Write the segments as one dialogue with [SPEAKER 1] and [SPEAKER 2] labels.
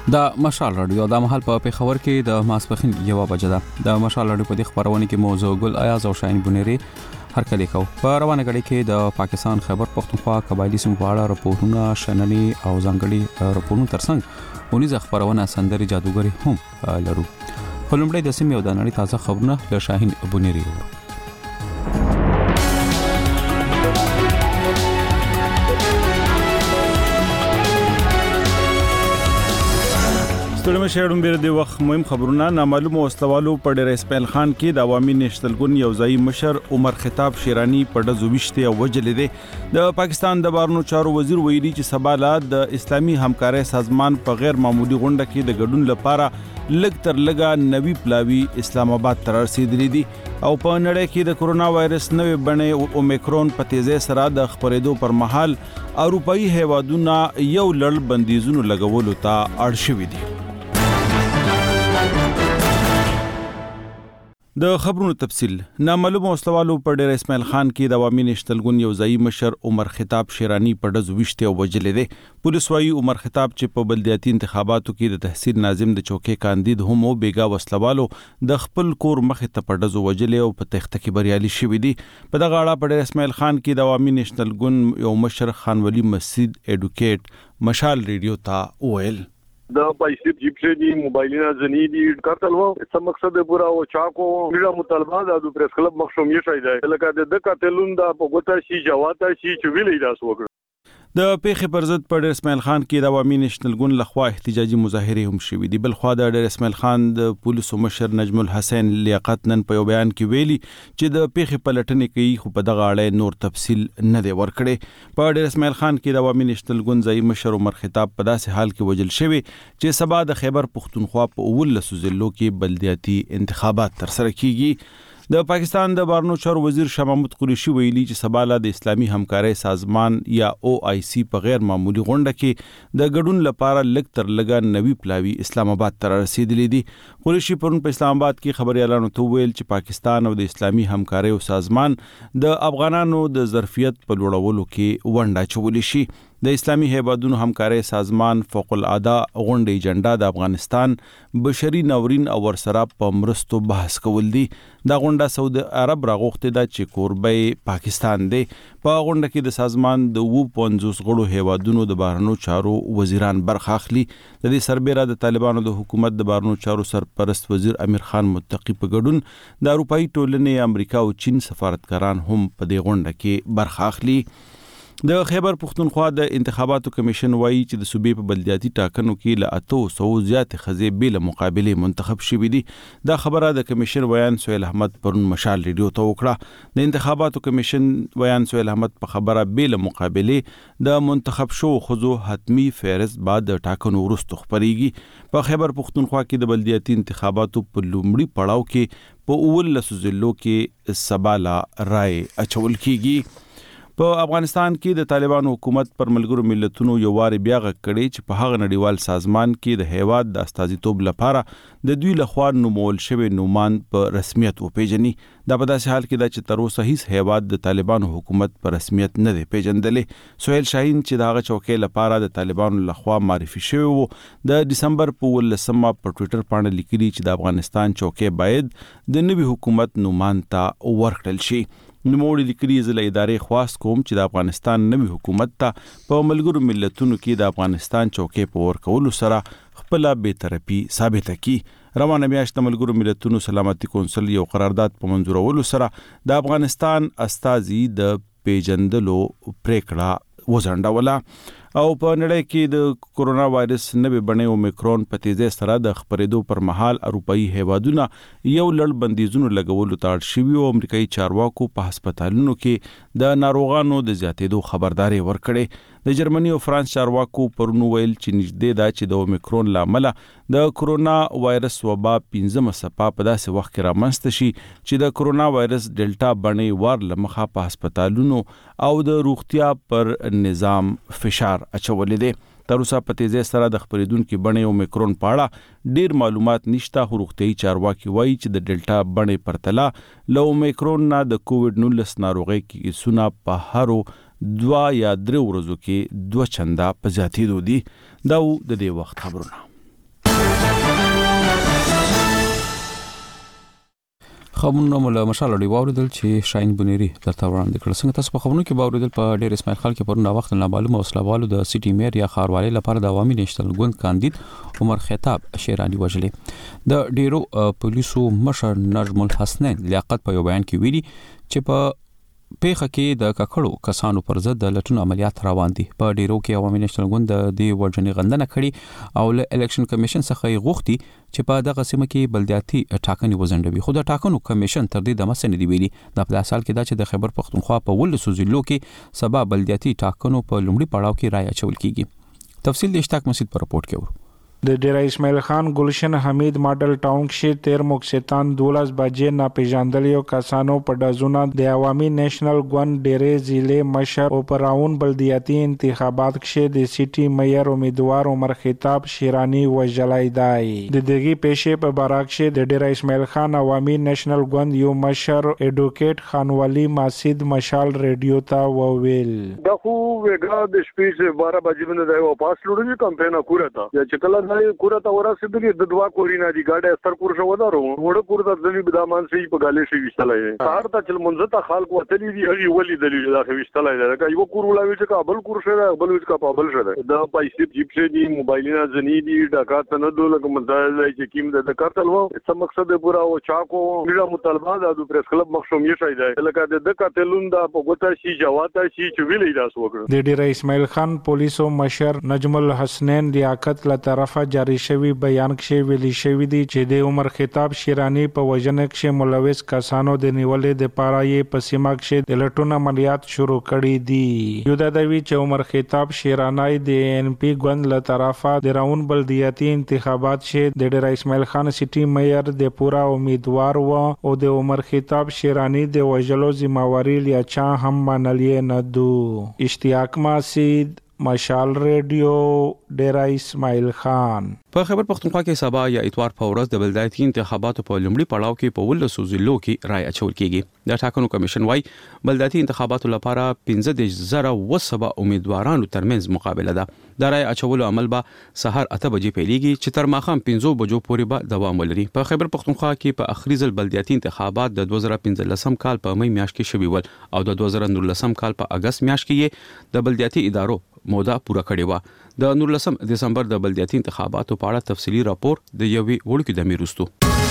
[SPEAKER 1] د مشال رادیو د محل په خبر کې د ماسپخین یو بجه ده د مشال رادیو په دې خبرونه کې موضوع ګل ایاز او شاهین بنيري هر کله کو په روانه غړي کې د پاکستان خیبر پختونخوا قبایلی سیمو په اړه راپورونه شننې او ځانګړي راپورونه ترڅنګ ونیز خبرونه سندري جادوګری هم لرو خلمړې د سیمې او د نړۍ تازه خبرونه له شاهین بنيري
[SPEAKER 2] ستړي مشهورم بیر دی وخت مهم خبرونه نامعلوم واستوالو په ډېر اسماعیل خان کې د عوامي نېشنل ګوند یو ځای مشر عمر خطاب شیرانی په د زوبشته او وجل دي د پاکستان د بارنو چارو وزیر ویلي چې سباله د اسلامي همکارۍ سازمان په غیر معمولی غونډه کې د ګډون لپاره لګ تر لګا نوی پلاوی اسلام آباد تر رسیدلی دي او په نړۍ کې د کورونا وایرس نوې بڼه اومیکرون په تیزه سره د خبرېدو پر مهال اروپאי هیوادونه یو لړ بندیزونو لګولو ته اړ شوي دي د خبرونو تفصیل نامعلوم واستوالو په ډېر اسماعیل خان کې د عوامي نېشنل ګوند یو ځای مشر عمر خطاب شیرانی په د زوبشته او وجل دي پولیس وايي عمر خطاب چې په بلدیاتي انتخاباتو کې د تحصیل ناظم د چوکۍ کاندید هم او بیګا وسلوالو د خپل کور مخې ته په د وجل او په تخته کې بریالي شوی دي په دغه اړه په ډېر اسماعیل خان کې د عوامي نېشنل ګوند یو مشر خان ولی مسجد اډوکیټ مشال ریډیو ته ویل
[SPEAKER 3] د پیسې جیب دي موبایلونه ځنی دي کارتل وو څه مقصد پورا او چاکو میرا مطالبه د پریس کلب مخشوم یې شای دی لکه د قاتلون د پګوتا شي جواتا شي چې ویلې داس وکړه
[SPEAKER 2] د پیښې پر ضد په ډېر اسماعیل خان کې د عوامي نېشنل ګوند لخوا احتجاجي مظاهره هم شوې دي بل خو د ډېر اسماعیل خان د پولیسو مشر نجم الحسین لیاقت نن په یو بیان کې ویلي چې د پیښې پلټنې کوي خو په دغه اړه نور تفصیل نه دی ورکړي په ډېر اسماعیل خان کې د عوامي نېشنل ګوند ځای مشر عمر خطاب په داسې حال کې وجل شوی چې سبا د خیبر پختونخوا په 19 ضلعو کې بلدیاتي انتخابات ترسره کیږي د پاکستان د بارنو چارو وزیر شاه محمود قریشي ویلي چې سباله د اسلامي همکارۍ سازمان یا OIC په غیر معمولی غونډه کې د ګډون لپاره لګ تر لګا نوی پلاوی اسلام آباد ته رسیدلی دي قریشي پرون په اسلام آباد کې خبريالانو ته ویل چې پاکستان او د اسلامي همکارۍ سازمان د افغانانو د ظرفیت په لوړولو کې ونډه چولی شي د اسلامي هیوادونو همکارۍ سازمان فوق العاده غونډه ایجنډا د افغانستان بشري ناورین او ورسره په مرستو بحث کول دي دا غونډه سعودي عرب راغوښته ده چې کوربه پاکستان دی په غونډه کې د سازمان د 50 غړو هیوادونو د بهرنیو چارو وزیران برخه اخلي د دې سربېره د طالبانو د حکومت د بهرنیو چارو سرپرست وزیر امیر خان متقی په ګډون د اروپאי ټولنې امریکا او چین سفارتکاران هم په دې غونډه کې برخه اخلي د خیبر پختونخوا د انتخاباتو کمیشن وایي چې د صوبې په بلدیاتي ټاکنو کې له 800 زیات خزې بل مقابله منتخب شوې دي دا خبره د کمیشن ویان سهیل احمد پرون مشال ریډیو ته وکړه د انتخاباتو کمیشن ویان سهیل احمد په خبره بل مقابله د منتخب شو خزو حتمی فهرست بعد د ټاکنو وروسته خبريږي په خیبر پختونخوا کې د بلدیاتي انتخاباتو په لومړي پړاو کې په 19 ضلعو کې سباله رائے اچول کیږي په افغانستان کې د طالبانو حکومت پر ملګرو ملتونو یو واری بیا غږ کړی چې په هغه نړیوال سازمان کې د هیواد د استازیتوب لپاره د دوی لخوا نومول شوی نومان په رسمیت وپیژني دا په داسې حال کې دا چې تر اوسه هیڅ هیواد د طالبانو حکومت په رسمیت نه دی پیژندلې سهیل شاهین چې د هغه چوکۍ لپاره د طالبانو لخوا معرفي شوی وو د دسمبر په 18 په ټوئیټر باندې لیکلي چې د افغانستان چوکۍ باید د نوي حکومت نومان ته ورکړل شي نوموړي لیکلي ضلع ادارې خواست کوم چې د افغانستان نوي حکومت ته په ملګرو ملتونو کې د افغانستان چوکۍ په ورکولو سره خپل بی‌طرفي ثابت کړي روانه میاشت د ملګرو ملتونو سلامتي کونسل یو قرارداد په منظورولو سره د افغانستان استازي د پیژندلو پریکړه وځنډوله او په نړۍ کې د کورونا وایرس نوې بڼه اومیکرون په تیزه سره د خبرېدو پر مهال اروپאי هیوادونه یو لړ بندیزونو لګولو ته اړ شوي او امریکایي چارواکو په هسپتالونو کې د ناروغانو د زیاتېدو خبرداري ورکړې د جرمني او فرانس چارواکو پرون ویل چې نږدې ده چې د اومیکرون لامل د کورونا وایرس وبا 15 صفه په داسې وخت کې رامنځته شي چې د کورونا وایرس ډیلټا بڼه وار لمخه په هسپتالونو او د روغتیا پر نظام فشار اچولې ده تر اوسه په تیزه سره د خبرېدونکو بڼه اومیکرون په اړه ډیر معلومات نشته خو روغتيایي چارواکي وایي چې د ډیلټا بڼه پرتله له اومیکرون نه د کووډ 19 ناروغي کې سونه په هرو 2 یا 3 ورځو کې 2 چنده په زیاتېدو دي دا د دې وخت خبرونه
[SPEAKER 1] خبرونه مولا مشال دی واردل چې شاین بنيري ترته وړاندې کړل. څنګه تاسو په خبرونو کې باوردل په ډېر اسماعیل خان کې پرونه وخت نه معلومه وسلوالو د سیټي میر یا خاروالي لپاره د عوامي نېشنل ګوند کاندید عمر خطاب شیرانی وجلې. د ډیرو پولیسو مشر نجم الحسنین لیاقت په یو بیان کې ویلي چې په پیخه کې د ککړو کسانو پر ضد د لټون عملیات روان دي. په ډیرو کې عوامي نېشنل ګوند د وجنې غندنه کړي او له الیکشن کمیشن څخه یې غوښتي چې په دغه سیمه کې بلدیاتي ټاکنې وزندوي. خو د ټاکنو کمیشن تر دې دمه سن دی ویلي د په سال کې دا چې د خیبر پختونخوا په ولسو ضلعو کې سبا بلدیاتي ټاکنو په لومړي پړاو کې رائے اچول کیږي. تفصیل د اشتاق مسجد پر رپورت کې ورو.
[SPEAKER 4] د ډیره اسماعیل خان گلشن حمید ماډل ټاون کې 13 مکستان 12 بجې ناپېژاندلیو کسانو په دزونه د عوامي نېشنل ګوند ډیره ضلع مشر او پراون بلدیاتي انتخابات کې د سیټي میئر امیدوار عمر خطاب شیرانی وجلای دی. د دغه پیښې په باره کې د ډیره اسماعیل خان عوامي نېشنل ګوند یو مشر ایډوکیټ خانوالي ماسید مشال ریډیو ته وویل
[SPEAKER 3] دا خو وګړه د شپې 12 بجې باندې دا واپس لوړې کمپاین کوره تا چې کله کوره تا ورسېدلی د دوا کورینا دی ګاډه ستر کور شو ودارو وړ کور د ځلې بدامان سي په غالي شي وشتلای سهار ته چل منځ ته خلق وتلی دی هغه ولی دلیل دا وشتلای دا یو کور ولاوي چې کابل کور شوه بل وچ کا پابل شوه دا پیسې جیب دی موبایلونه زنی دی ډاکا ته نه دولک مزایل چې کیم د کارتل وو څه مقصد پورا او چاکو میرا مطالبه د پریس کلب مخشوم یې شای دی لکه د کاتلون دا په ګوتا شي جواتا شي چې ویلې داس وکړه.
[SPEAKER 4] د ډیره اسماعیل خان پولیسو مشر نجم الحسنین لیاقت له طرفه جاری شوی بیان کې ویلي شوی دی چې د عمر خطاب شیرانی په وجنه کې ملوث کسانو د نیولې د پاره یې په سیمه کې د لټون عملیات شروع کړي دي. یو د دوی چې عمر خطاب شیرانی د ان پی ګوند له طرفه د راون بلدیاتي انتخابات چې د ډیره اسماعیل خان سیټي میئر د پورا امیدوار و او د عمر خطاب شیرانی د وجلو ذمہواری لیا چا هم منلې نه دو. اشتیاق مسجد مشال ریډیو ډیره اسماعیل خان.
[SPEAKER 1] په خیبر پختونخوا کې سبا یا اتوار په ورځ د بلدیاتي انتخاباتو په لومړي پړاو کې په ولسو ضلعو کې رائے اچول کیږي. د ټاکنو کمیشن وايي بلدیاتي انتخاباتو لپاره 15,000 امیدوارانو ترمنځ مقابله ده. د رائے اچولو عمل به سهار 8 بجې پیلېږي چې تر ماښام 5 بجو پورې به دوام ولري. په خیبر پختونخوا کې په اخري ځل بلدیاتي انتخابات د 2015 کال په مې میاشت کې شوي ول او د 2019 کال په اگست میاشت کې د بلدیاتي ادارو موده پوره کړې و. د 19 دسمبر د بلدیاتي انتخاباتو په اړه تفصیلی راپور د یوې وړوکې دمې وروسته.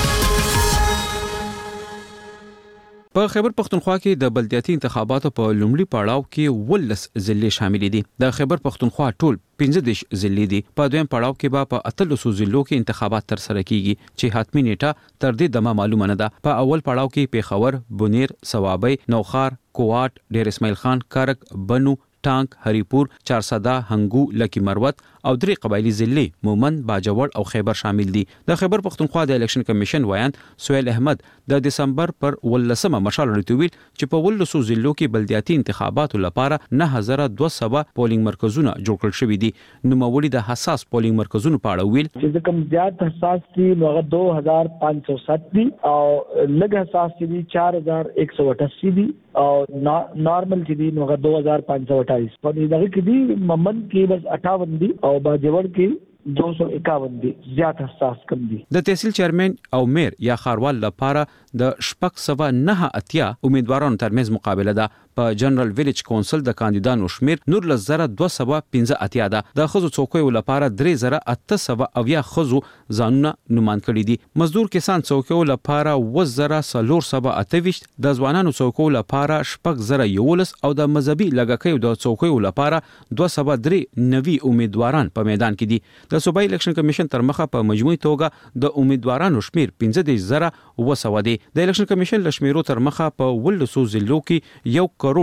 [SPEAKER 1] په خیبر پختونخوا کې د بلدیاتي انتخاباتو په لومړي پړاو کې 19 ضلع شامل دي. د خیبر پختونخوا ټول 15 ضلع دي. په دویم پړاو کې به په 18 ضلعو کې انتخابات تر سره کیږي چې حتمی نیټه تر دې دمه معلومه نه ده. په اول پړاو کې پیښور، بونیر، سوابي، نوخار، کوات، ډیر اسماعیل خان، کارک، بنو، ټانک، هریپور، چارسده، هنګو، لکی مروت او درې قبایلی ضلع مومند، باجوړ او خیبر شامل دي. د خیبر پختونخوا د الیکشن کمیشن ویان سہیل احمد د دسمبر پر 18 مشال ورتویل چې په ولسو ضلعو کې بلدیاتي انتخاباتو لپاره 9200 پولینګ مرکزونه جوړ کړل شوي دي. نوموړي د حساس پولینګ مرکزونو په اړه ویل
[SPEAKER 5] چې کوم زیات حساس دي نو 2507 دي او لږ حساس دي 4188 دي او نارمل چې دي نو 2528. په دغه کې دي ممن کې بس 58 دي او باجوړ کې 251 دي. زیات حساس کم دي.
[SPEAKER 1] د تحصیل چیرمن او میر یا خاروال لپاره د 698 امیدوارانو ترمنځ مقابله ده. په جنرال ویلیج کونسل د کاندیدانو شمیر 19215 ده. د خزو څوکیو لپاره 3800 خزو ځانونه نومان کړي دي. مزدور کسان څوکیو لپاره 1428، د ځوانانو څوکیو لپاره 6011 او د مذهبي لګکیو د څوکیو لپاره 293 امیدواران په میدان کې دي. د صوبایي الیکشن کمیشن تر مخه په مجموعي توګه د امیدوارانو شمیر 15200 دی. د الیکشن کمیشن لشمیرو تر مخه په ولسو ضلعو کې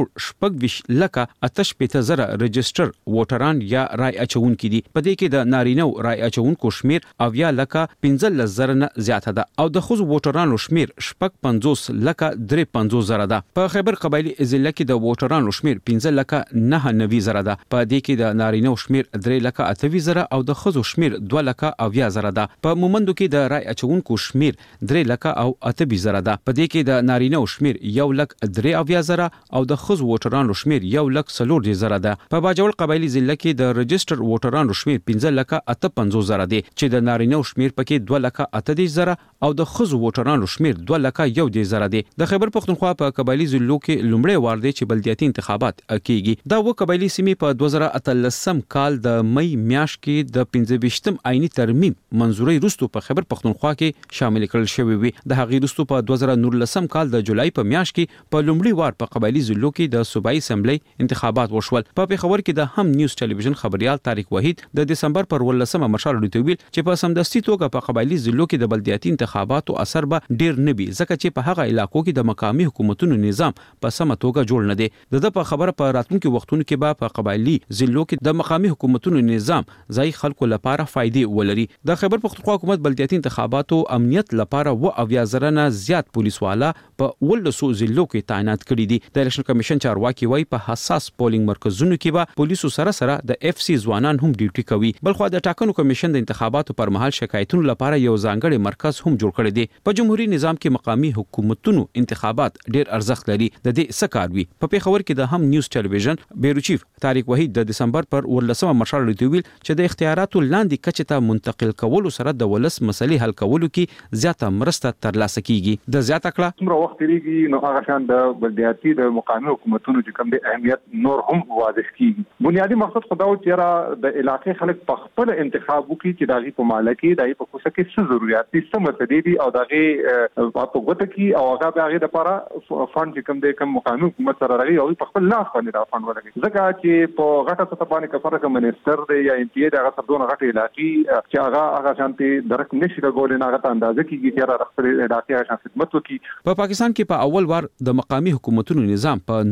[SPEAKER 1] 1,26,88,000 رجستر ووټران یا رای اچونکي دي. په دې کې د نارینه رای اچونکو شمیر 15,000 نه زیاته ده او د ښځو ووټرانو شمیر 50,350,000 ده. په خیبر قبایلی ضلع کې د ووټرانو شمیر 15,990,000 ده. په دې کې د نارینه شمیر 3,80,000 او د ښځو شمیر 2,80,000 ده. په مومندو کې د رای اچونکو شمیر 3,80,000 ده. په دې کې د نارینه شمیر 1,03,000 او د خزو ووټرانو شمیر 1,04,000 ده. په باجوړ قبایلی ضلع کې د رجستر ووټرانو شمیر 15,58,000 دی چې د نارینه شمیر پکې 2,38,000 او د خزو ووټرانو شمیر 2,01,000 دی. د خیبر پختونخوا په قبایلی ضلعو کې لومړی وار دی چې بلدیاتي انتخابات کیږي. دا و قبایلی سیمې په 2013 کال د مئی میاشت کې د 25م آئینی ترمیم منزوري وروسته په خیبر پختونخوا کې شامل کړل شوی وي. د هغې وروسته په 2019 کال د جولای په میاشت کې په لومړي وار په قبایلی ضلعو کې د صوبایي اسمبلی انتخابات وشول. په پېښور کې د هم نیوز ټلویزیون خبريال طارق وحید د دسمبر پر 18 مشال لري ویل چې په سمدستي توګه په قبایلی ضلعو کې د بلدیاتي انتخاباتو اثر به ډیر نه وي ځکه چې په هغه علاقو کې د مقامي حکومتونو نظام په سمه توګه جوړ نه دی. د خبره په راتلونکو وختونو کې به په قبایلی ضلعو کې د مقامي حکومتونو نظام ځای خلکو لپاره فائدې ولري. د خیبر پختونخوا حکومت بلدیاتي انتخاباتو امنیت لپاره 20,000 نه زیات پولیس والا په 18 ضلعو کې تعینات کړي دي. د الیکشن کمیشن چارواکي وایي په حساس پولینګ مرکزونو کې به پولیسو سره د اف سی ځوانان هم ډیوټي کوي. بلخو د ټاکنو کمیشن د انتخاباتو پر مهال شکایتونو لپاره یو ځانګړی مرکز هم جوړ کړی دی. په جمهوریت نظام کې مقامي حکومتونو انتخابات ډیر ارزښت لري. د دې سکار وی په پیښور کې د هم نیوز ټلویزیون بیورو چیف طارق وحید د دسمبر پر 18 مشال لري ویل چې د اختیاراتو لاندې کچې ته منتقل کولو سره د ولس مسلې حل کولو کې زیاته مرسته ترلاسه کیږي. د زیاته کړه
[SPEAKER 6] څومره وخت لري نو هغه شان د بلدیاتي د مقامي حکومتونو چې کوم د اهمیت نور هم واضح کیږي. بنیادی مقصد خدا او چیرې د علاقې خلک په خپل انتخاب وکړي چې دغه په مالکي دغه په کوڅه کې څه ضرورت دي څه مسلې دي او دغه په وګته کې او هغه دغه لپاره فند چې کوم د کوم مقامي حکومت سره راغلي او په خپل لاس باندې دا فند ولګي ځکه چې په غټه سطح باندې کفاره کوم منستر دی یا ام پی ای دغه سردون غټه علاقې چې هغه شانتي درک نشي کولای نه غته اندازه کیږي چې را خپل علاقې شان خدمت وکړي.
[SPEAKER 1] په پاکستان کې په اول وار د مقامي حکومتونو نظام په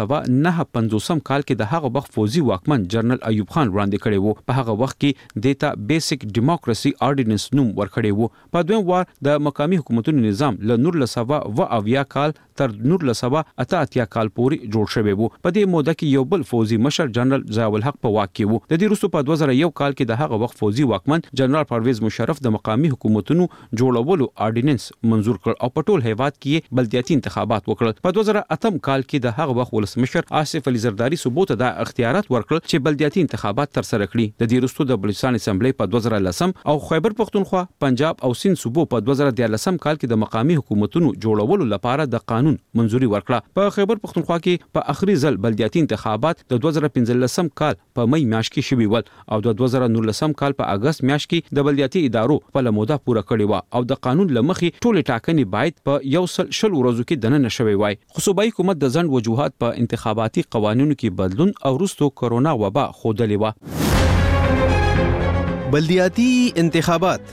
[SPEAKER 1] 1959 کال کې د هغه وخت فوزي واکمن جنرال ایوب خان وړاندې کړی وو. په هغه وخت کې دیتا بیسیک ډیموکراسي آرډیننس نوم ورکړی وو. په دویم وار د مقامي حکومتونو نظام له 1980 کال تر 1988 کال پورې جوړ شوی وو. په دې موده کې یو بل فوزي مشر جنرال ضیاء الحق په واک کې وو. د دې وروسته په 2001 کال کې د هغه وخت فوزي واکمن جنرال پرویز مشرف د مقامي حکومتونو جوړولو آرډیننس منزور کړ او په ټول هیواد کې بلدیاتي انتخابات وکړل. په 2008 کال کې د هغه وخت ولسمشر آصف علي زرداری ثبوت د اختیارات ورکړل چې بلدیاتي انتخابات تر سره کړي. د دې وروسته د بلوچستان اسمبلی په 2010 او خیبر پختونخوا، پنجاب او سند صوبو په 2013 کال کې د مقامي حکومتونو جوړولو لپاره د قانون منزوري ورکړه. په خیبر پختونخوا کې په اخري ځل بلدیاتي انتخابات د 2015 کال په مئی میاشت کې شوي ول او د 2019 کال په اگست میاشت کې د بلدیاتي ادارو خپل موده پوره کړې و او د قانون لمخې ټول ټاکنې باید په 100 ورځو کې دننه شوي وای. خو صوبایي حکومت د ځنډ وجوهات په انتخاباتي قوانینو کې بدلون او وروسته کرونا وبا خودلې و.
[SPEAKER 7] بلدیاتي انتخابات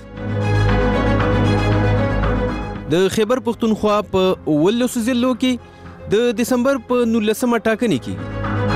[SPEAKER 7] د خیبر پختونخوا په 18 ضلعو کې د دسمبر په 19 ټاکنې کې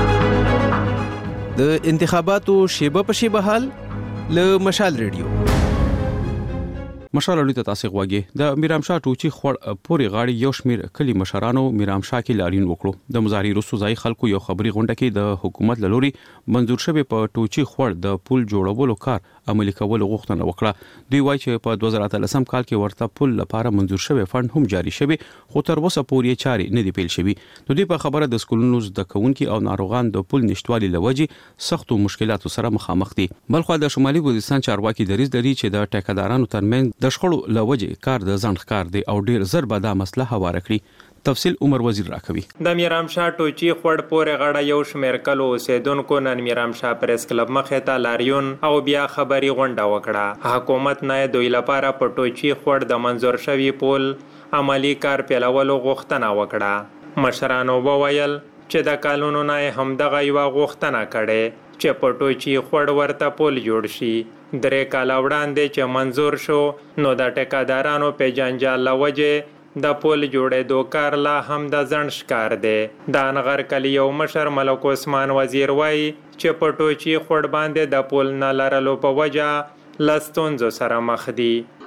[SPEAKER 7] د انتخاباتو شیبه په شیبه حال له مشال ریډیو.
[SPEAKER 1] مشال لري ته تاسو غوږی د میرامشاه ټوچی خور پوری غاړي یو شمیر کلی مشرانو میرامشاه کې لارین وکړو. د مظاهری رسو ځای خلکو یو خبري غونډه کې د حکومت لوري منزور شوی په ټوچی خور د پول جوړولو کار عملي کول غوښتنه وکړه. دوی وایي چې په 2013 کال کې ورته پول لپاره منزور شوی فند هم جاری شوی خو تر اوسه پورې چاري نه دی پیل شوی. نو دوی په خبره د سکولونو د کونکي او ناروغان د پول نشټوالي لوجې سختو مشکلاتو سره مخامخ دي. بلخو د شمالي ګلستان چارواکي دریځ لري چې د ټیکدارانو ترمن د شخړو لوجې کار د ځنډ کار دی او ډیر زر به دا مسله هواره کړي. تفصیل عمر وزیر راکوي.
[SPEAKER 8] د میرامشاه ټوچی خړ پورې غړه یو شمیر کلو اوسیدونکو نن میرامشاه پریس کلب مخې ته لاریون او بیا خبري غونډه وکړه. حکومت نه دوی لپاره په ټوچی خړ د منزور شوی پول عملی کار پیلولو غوښتنه وکړه. مشرانو وویل چې د قانونو نه هم دغه یو غوښتنه کړي چې په ټوچی خړ ورته پول جوړ شي. 3 کال وړاندې چې منزور شو نو د ټیکدارانو په جنجال لوجه د پول جوړېدو کار لا هم د ځنډ ښکار دی. د انغر کلي یو مشر ملک عثمان وزیر وایي چې په ټوچی خړ باندې د پول نه لرلو په وجه له ستونزو سره مخ دي.
[SPEAKER 9] ویډیو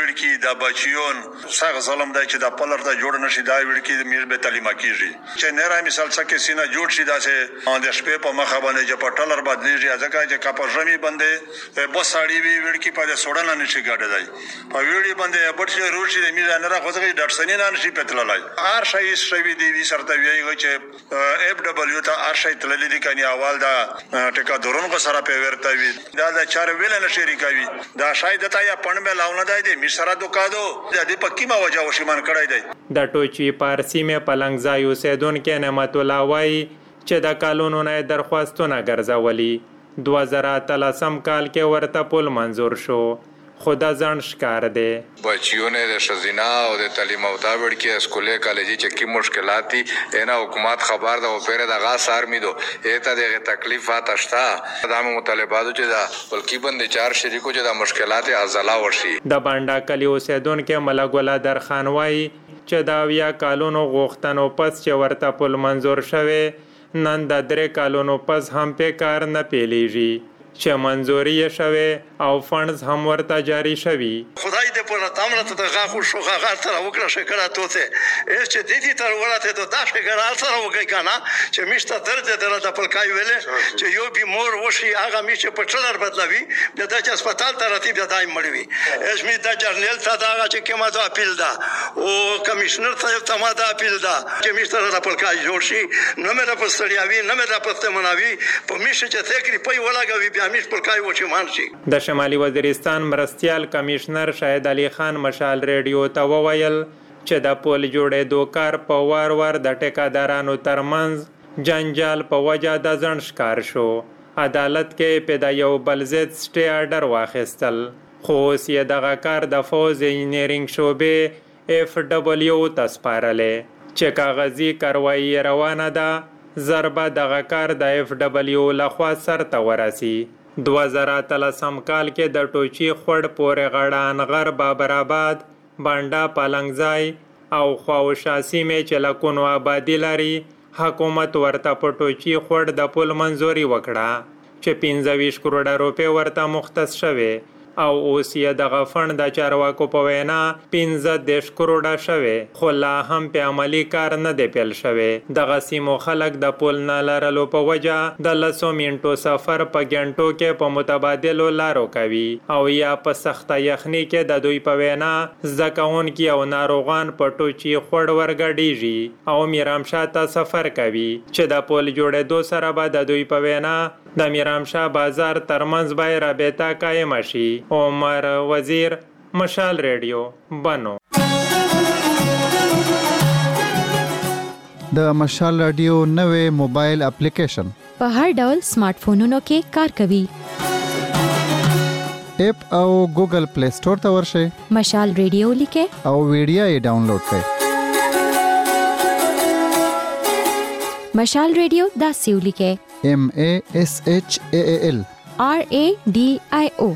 [SPEAKER 9] وړکی د بچیون څنګه ظلم دی چې د پلر د جوړ نشي دا وړکی د میر به تعلیمه کیږي چې نه را مثال څخه سینه جوړ شي داسې د شپې په مخه باندې چې پټلر بدلیږي ځکه چې کاپژمي باندې بس ساړي وی وړکی په سوډل نه شي ګاډه دی په ویډیو باندې بټ روشي د میر نه راخوځي ډاکټرسنی نه شي پتللای هر شي شوی دی وی سرته ویږي چې اف دبليو ته هر شي تللی دي کني اول دا ټکا دورونکو سره په ورته وی دا د چار ویل نه شي ریکوي دا شاید ته یا پړ مې لاونه دی می سره دوکادو د دې پکې ما وجه وشمان کړای دی
[SPEAKER 8] د ټوچي پارسی مې پلنګ ځایو سیدون کې نعمت الله وای چې د کالونو نه درخواستونه ګرځولي 2013 کال کې ورته پول منزور شو خدا ځان ښکار دی
[SPEAKER 10] بچیونه د شزینا او د تعلیم او تابع کې اسکولې کالجی چې کی مشکلات دي اینا حکومت خبر ده او پیر د غاس آرمی دو ایته د تکلیفات اشتا د مطالباتو چې دا بلکې بند چار شریکو چې د مشکلات ازلا ورشي
[SPEAKER 8] د بانډا کلی اوسیدون کې ملک ګل در خان وای چې دا ویا کالونو غوښتنو پس چې ورته پول منزور شوه نن د 3 کالونو پس هم په کار نه پیلیږي چې منزوري شوه او فندز هم ورته جاری شوي
[SPEAKER 11] خدای دې په تامره ته غاخو شو غاغار تر وکړه شکر اتوته اس چې دې تر ورته ته دا شکر سره وکړه کنه چې مشته درته درته په کای ویلې چې یو بیمور وشي هغه میشه په ټلر بدلوي د د هسپتال ته راتیب د دای مړوي اس می د جرنل ته دا چې کومه د اپیل دا او کمشنر ته ته ما د اپیل دا چې مشته د په کای جوړ شي نو مې د پستړیاوي نه مې د پستمناوي په میشه چې تکری پي ولاګوي
[SPEAKER 8] د شمالي وزیرستان مرستيال کمشنر شاهد علي خان مشال ریډیو ته وویل چې د پول جوړېدو کار په وار د ټیکادارانو ترمنځ جنجال په وجه د ځن ښکار شو عدالت کې پیدا یو بل ضد سټي آرډر واخیستل خو اوس یې دغه کار د فوز انجینرینګ شعبې اف دبليو ته سپارلې چې کاغذي کاروایی روانه ده ضربه دغه کار د اف دبليو لخوا سرته ورسي 2013 کال کې د ټوچي خړ پورې غړان غر بابرآباد بانډا پلنګځای او خواوشا سیمې چې لکونو آبادی لري حکومت ورته په ټوچي خړ د پول منزوري وکړه چې 25 کروڑه روپے ورته مختص شوه او اوس یې دغه فند د چارواکو په وینا 15 کروڑه شوه خو لا هم په عملی کار نه دی پیل شوه دغه سیمو خلک د پول نه لرلو په وجه د لسو منټو سفر په ګنټو کې په متبادلو لارو کوي او یا په سخته یخني کې د دوی په وینا ځکهون کې او ناروغان په ټوچي خړ ورګډیږي او میرامشاه ته سفر کوي چې د پول جوړېدو سره به د دوی په وینا د میرامشاه بازار ترمنځ به رابطه قائم شي عمر وزیر مشال ریډیو بنو
[SPEAKER 12] د مشال رادیو نوې موبایل اپلیکیشن
[SPEAKER 13] په هر ډول سمارټ فونونو کې کار کوي
[SPEAKER 12] اپ او ګوګل پلی سٹور ته ورشئ
[SPEAKER 13] مشال ریډیو لیکه
[SPEAKER 12] او ویډیو یې ډاونلوډ کړئ
[SPEAKER 13] مشال ریډیو دا سیو لیکه
[SPEAKER 12] MASHAAL
[SPEAKER 13] RADIO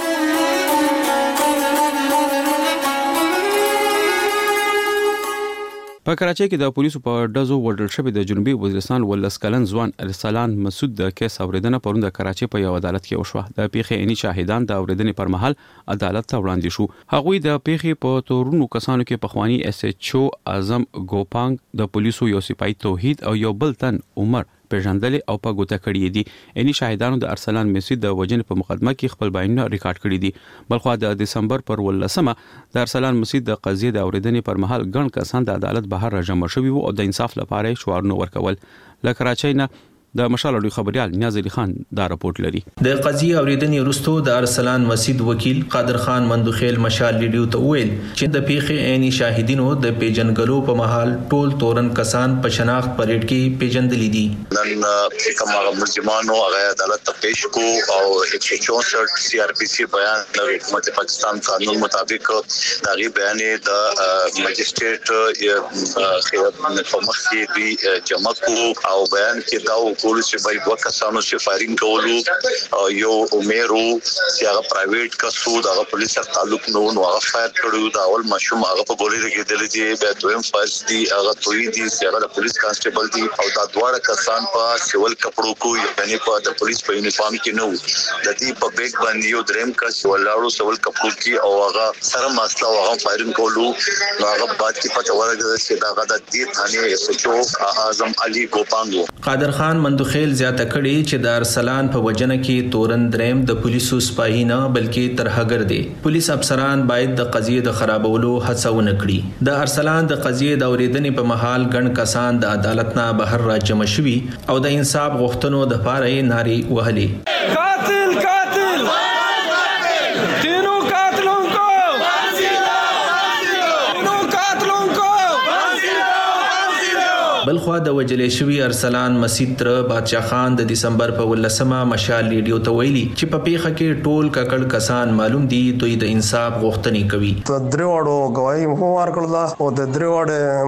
[SPEAKER 1] په کراچۍ کې د پولیسو په ډزو وړل شوی د جنوبي وزیرستان ولس کلن ځوان ارسلان مسعود د کیس اوریدنه پروند د کراچۍ په یو عدالت کې وشوه د پیښې عیني شاهدان د اوریدنې پر مهال عدالت ته وړاندې شو هغوی د پیښې په تورونو کسانو کې پخوانی SHO اعظم ګوپانګ د پولیسو یو سپای توحید او یو بل تن عمر پیژندل او په ګوته کړی دي عیني شاهدانو د ارسلان مسعود د وجنې په مقدمه کې خپل بیانونه ریکارډ کړی دي بلخو د دسمبر پر 18 د ارسلان مسعود د قضیې د اوریدنې پر مهال ګڼ کسان د عدالت بهر راجمع شوي وو او د انصاف لپاره شعارونه ورکول لکه کراچۍ نه د مشال اډو خبريال نیاز علي خان دا رپورت لري
[SPEAKER 14] د قضیه اوریدنې وروسته د ارسلان مسعود وکیل قادر خان مندوخیل مشال ریډیو ته ویل چې د پیښې عیني شاهدینو د پیجنګلو په محل ټول تورن کسان په شناخت پریډ کې پیجندلې دي
[SPEAKER 15] نن کومه مجرمانو هغه عدالت ته پیش کو او 164 CRPC بیان د حکومت پاکستان قانون مطابق دغه بیان د مجسټریټ په مخ کې جمع کو او بیان کې دا کول چې بای دوه کسانو چې فایرینګ کولو یو عمرو چې هغه پرایویټ کسو دا پولیس سره تعلق نو هغه فایر کړو دا اول مشوم هغه په ګولې لګیدل چې به دویم فایرز دي هغه توي دي چې هغه د پولیس کانسټیبل دي او دا دواړه کسان په سیول کپړو کو یعنی په د پولیس په یونیفارم کې نو د دې په بیگ باندې یو دریم کس ولاړو سیول کپړو کې او هغه سره مسله هغه فایرینګ کولو هغه بعد کې پته ورغله چې دا غدا دې ثانه سچو اعظم علي ګوپانګو
[SPEAKER 14] قادر خان مندوخیل زیاته کړي چې د ارسلان په وجنه کې تورن دریم د پولیسو سپاهی نه بلکې ترهګر دي پولیس افسران باید د قضیې د خرابولو هڅه ونه کړي د ارسلان د قضیې د اوریدنې په محل ګڼ کسان د عدالت نه بهر راجمع شوي او د انصاف غوښتنو د پاره ناري وهلي
[SPEAKER 16] قاتل قاتل تینوں قاتلوں کو پھانسی دو تینوں قاتلوں کو پھانسی دو
[SPEAKER 14] بلخوا د وجلې شوی ارسلان مسید تر بادشاہ خان د دسمبر په 18مه مشال ریډیو ته ویلي چې په پیښه کې ټول ککړ کسان معلوم دي دوی د انصاف غوښتنې کوي
[SPEAKER 17] د دریوړو گواہی مو ورکړل او د دریوړ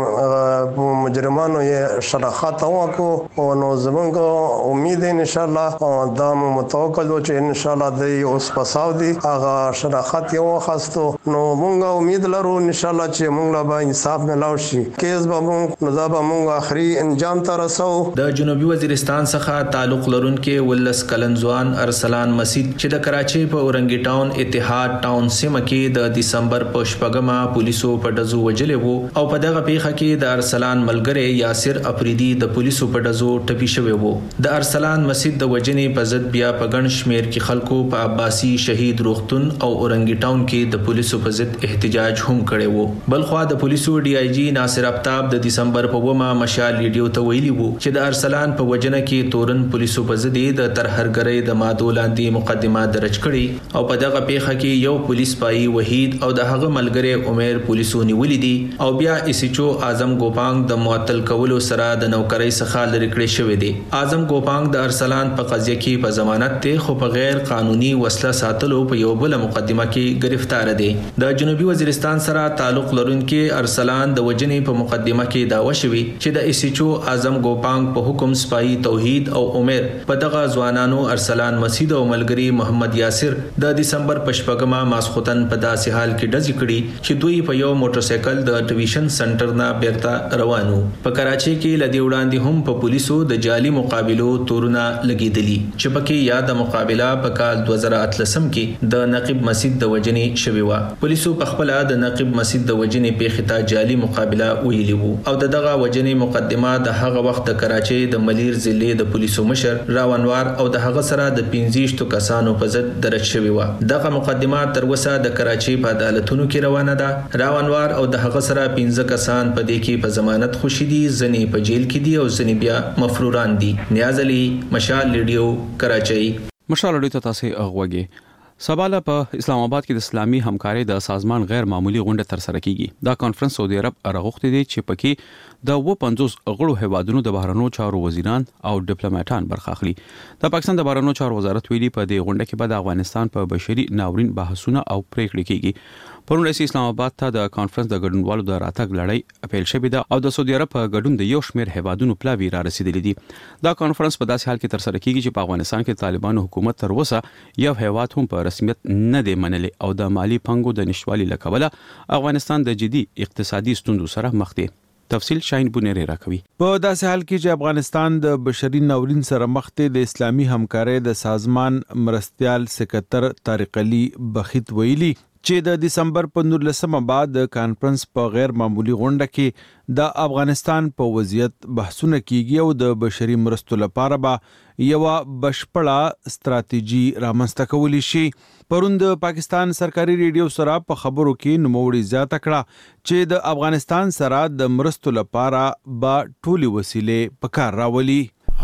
[SPEAKER 17] مجرمانو یې شراحت وکړو او نو زمونږ امید ان شاء الله دا متوکل چې ان شاء الله د اوس پساو دي هغه شراحت یو خاصو نو مونږ امید لرو ان شاء الله چې مونږ له انصاف ملاوي شي کیس به مونږ نظام مونږ اخري انجام ته رسو
[SPEAKER 14] د جنوبي وزیرستان څخه تعلق لرونکي ولس کلنځوان ارسلان مسید چې د کراچي په اورنګي ټاون اتحاد ټاون سیمه کې د دسمبر په شپږمه پولیسو په ډزو وجلې وو او په دغه پیښه کې د ارسلان ملګری یاسر افریدي د پولیسو په ډزو ټپي شوی وو د ارسلان مسید د وجنې په ضد بیا په ګڼ شمیر کې خلکو په عباسي شهید روغتون او اورنګي ټاون کې د پولیسو په ضد احتجاج هم کړی وو بلخوا د پولیسو ډي آی جی ناصر افتاب د دسمبر په 9مه مشال ریډیو ته ویلي وو چې د ارسلان په وجنه کې تورن پولیسو په ضد د ترهګرۍ د مادو لاندې مقدمه درج کړي او په دغه پیښه کې یو پولیس پای وحید او د هغه ملګری عمر پولیسو نیولې دي او بیا ایسچو اعظم ګوپانګ د معطل کولو سره د نوکرۍ څخه لری کړی شوی دی اعظم ګوپانګ د ارسلان په قضیه کې په ضمانت ته خو په غیر قانوني وسله ساتلو په یو بل مقدمه کې گرفتار دی د جنوبي وزیرستان سره تعلق لرونکي ارسلان د وجنې په مقدمه کې داوا شوی چې د ایسچو اعظم ګوپانګ په حکم سپای توحید او عمر په دغه ځوانانو ارسلان مسید او ملګری محمد یاسر د دسمبر په شپږمه ماسختن په داسې حال کې ډزې کړي چې دوی په یو موټر سایکل د ټویشن سنټر نه بیرته روانو په کراچي کې لدی وړاندې هم په پولیسو د جعلي مقابلو تورونه لګیدلي چې پکې یاد مقابله په کال 2013 کې د نقیب مسید د وجنې شوی و پولیسو په خپل د نقیب مسید د وجنې پیښه ته جعلي مقابله ویلي وو او دغه وجنې مقدمه د هغه وخت د کراچي د ملیر ضلع د پولیسو مشر راونوار او د هغه سره د 15 کسانو په ضد درج شوی و دغه مقدمه تر اوسه د کراچي په عدالتونو کې روانه ده راونوار او د هغه سره 15 کسان په دې کې په ضمانت خوشي دي ځنې په جیل کې دي او ځنې بیا مفروران دي نیاز علي مشال ریډیو کراچي
[SPEAKER 1] مشال ریډیو ته تاسو اغوږی سباله په اسلام آباد کې د اسلامي همکارۍ د سازمان غیر معمولی غونډه تر سره کیږي دا کانفرنس سعودي عرب راغوښتي دي چې پکې د 50 غړو هیوادونو د بهرنیو چارو وزیران او ډیپلوماټان برخه اخلي د پاکستان د بهرنیو چارو وزارت ویلي په دې غونډه کې به د افغانستان په بشري ناورین بحثونه او پریکړې کیږي پرون رئیس اسلام آباد ته د کانفرنس د ګډونوالو د راتګ لړۍ اپیل شوې ده او د سعودي عرب په ګډون د یو شمېر هیوادونو پلاوی را رسیدلې دي دا کانفرنس په داسې حال کې تر سره کیږي چې په افغانستان کې طالبانو حکومت تر اوسه یو هیواد هم په رسمیت نه دی منلي او د مالی پنګو د نشوالي لکوله افغانستان د جدي اقتصادي ستونزو سره مخ دی تفصیل شاین بونری راکوي
[SPEAKER 2] په داسې حال کې چې افغانستان د بشري ناورین سره مخ دی د اسلامي همکارۍ د سازمان مرستيال سکرټر طارق علي بخیت ویلي چې د دسمبر په 19مه بعد د کانفرنس په غیر معمولی غونډه کې د افغانستان په وضعیت بحثونه کیږي او د بشري مرستو لپاره به یو بشپړه ستراتیژي رامنځته کولی شي پرون د پاکستان سرکاري ریډیو سره په خبرو کې نوموړي زیاته کړه چې د افغانستان سره د مرستو لپاره به ټولي وسیلې په کار راولي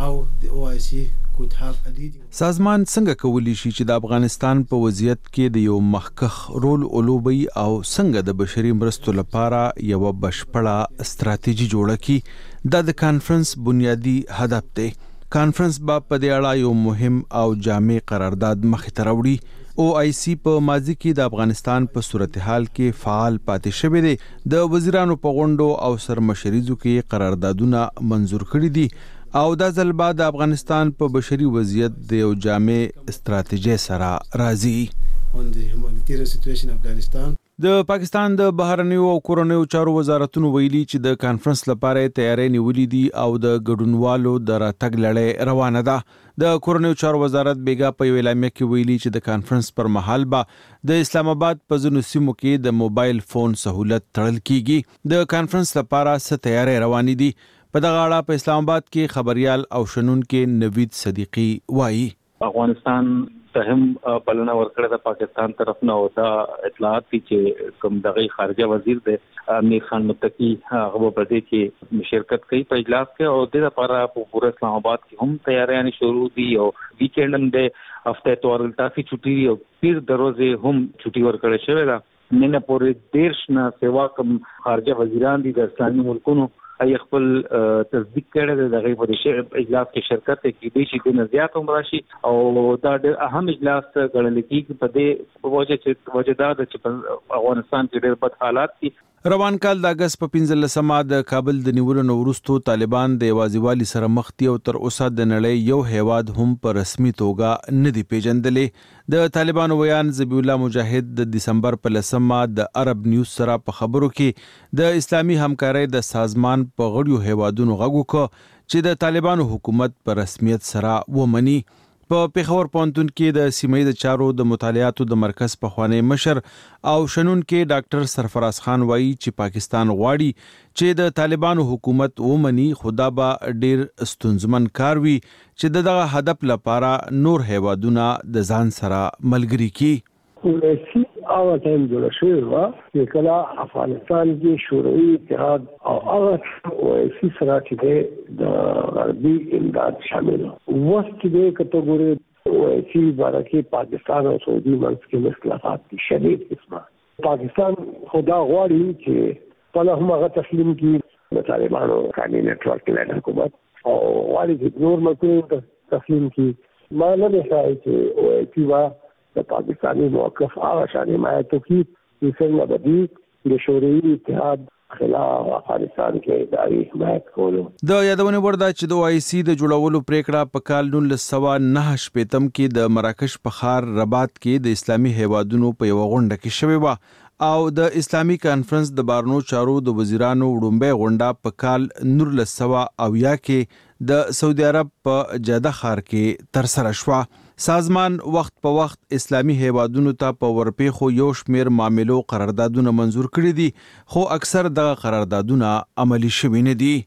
[SPEAKER 2] سازمان څنګه کولی شي چې د افغانستان په وضعیت کې د یو مخکخ رول اولوبي او څنګه د بشري مرستو لپاره یو بشپړه ستراتیژي جوړه کړي د کانفرنس بنیادی هدف دی کانفرنس په دې اړه یو مهم او جامع قرارداد مخې ته راوړي OIC په ماضي کې د افغانستان په صورتحال کې فعال پاتې شوی دی د وزیرانو په غونډو او سرمشریزو کې قراردادونه منزور کړي دي او د ځل بعد افغانستان په بشري وضعیت د یو جامع استراتیژي سره راځي. د پاکستان د بهرنیو او کورنیو چارو وزارتونو ویلي چې د کانفرنس لپاره تیاری نیولې دي او د ګډونوالو د راتګ لړۍ روانه ده. د کورنیو چارو وزارت بیګا په یو اعلامیه کې ویلي چې د کانفرنس پر مهال به د اسلام آباد په ځینو سیمو کې د موبایل فون سہولت تړل کیږي. د کانفرنس لپاره څه تیاری روانې دي. په دغه اړه په اسلام آباد کې خبريال او شنونکو نوید صدیقی وایي
[SPEAKER 18] افغانستان ته هم بلنه ورکړه د پاکستان طرف نه او دا اطلاعات چې کوم دغه خارجه وزیر د امیر خان متقی هغه په دې کې شرکت کوي په اجلاس کې او د لپاره په پورا اسلام آباد کې هم تیاریاں شروع دي او ویکند هم د هفته اتوار تاسو چھٹی او پیر دروازه هم چھٹی ورکړه شوې ده. نن پورې دیرش نه سیوا کوم خارجه وزیران دي د اسلامي ملکونو ای خپل تصدیق کړی د غیب د اجلاس کې شرکت کې دي چې د زیات عمر شي او دا د اهم اجلاس غړل کېږي په دې وجداد چې افغانستان کې ډېر بد حالات دي.
[SPEAKER 2] روان کال د اگست په 15 د کابل د نیولو وروسته طالبان د یوازیوالي سره مخ دي او تر اوسه د نړۍ یو هیواد هم په رسمي توګه نه دی پیژندلې. د طالبانو ویان ذبیح الله مجاهد د دسمبر په 10 د عرب نیوز سره په خبرو کې د اسلامي همکارۍ د سازمان په غړیو هیوادونو غږ وکړ چې د طالبانو حکومت په رسمیت سره ومني. په پیښور پوهنتون کې د سیمه چارو د مطالعاتو د مرکز پخوانی مشر او شنونکو ډاکټر سرفراز خان وایي چې پاکستان غواړي چې د طالبانو حکومت ومني خدا به ډیر ستونزمن کار وي چې دغه هدف لپاره نور هیوادونه د ځان سره ملګری کړي.
[SPEAKER 19] هغه ټایم جوړ شوی و چې کله افغانستان کې شوروي اتحاد او هغه اوایسي سره چې د غربي امداد شامل وست دې کټګوري اوایسي بارکه پاکستان او سعودي ملک کې اختلافات دي شدید قسمه. پاکستان خدا غواړي چې په هغه هغه تسلیم کړي د طالبانو قانوني نتورک له حکومت او غواړي چې نور ملکونه تسلیم کړي. ما نه ځای چې اوایسي د پاکستانی موقف هغه شان حمایت کوي چې څنګه بدی د شوروي اتحاد خلاف افغانستان کې دایي حمایت کولو.
[SPEAKER 2] د یادونه ورده چې د OIC د جوړولو پریکړه په کال 1909 کې د مراکش په ښار رباط کې د اسلامي هیوادونو په یو غونډه کې شوې و او د اسلامي کانفرنس د بارنو چارو د وزیرانو وړومبه غونډه په کال 1990 کې د سعودي عرب په جده ښار کې تر سره شوه. سازمان وخت په وخت اسلامي هیوادونو ته په ورپېخو یو شمېر معاملو قراردادونه منزور کړي دي خو اکثر دغه قراردادونه عملی شوي نه دي.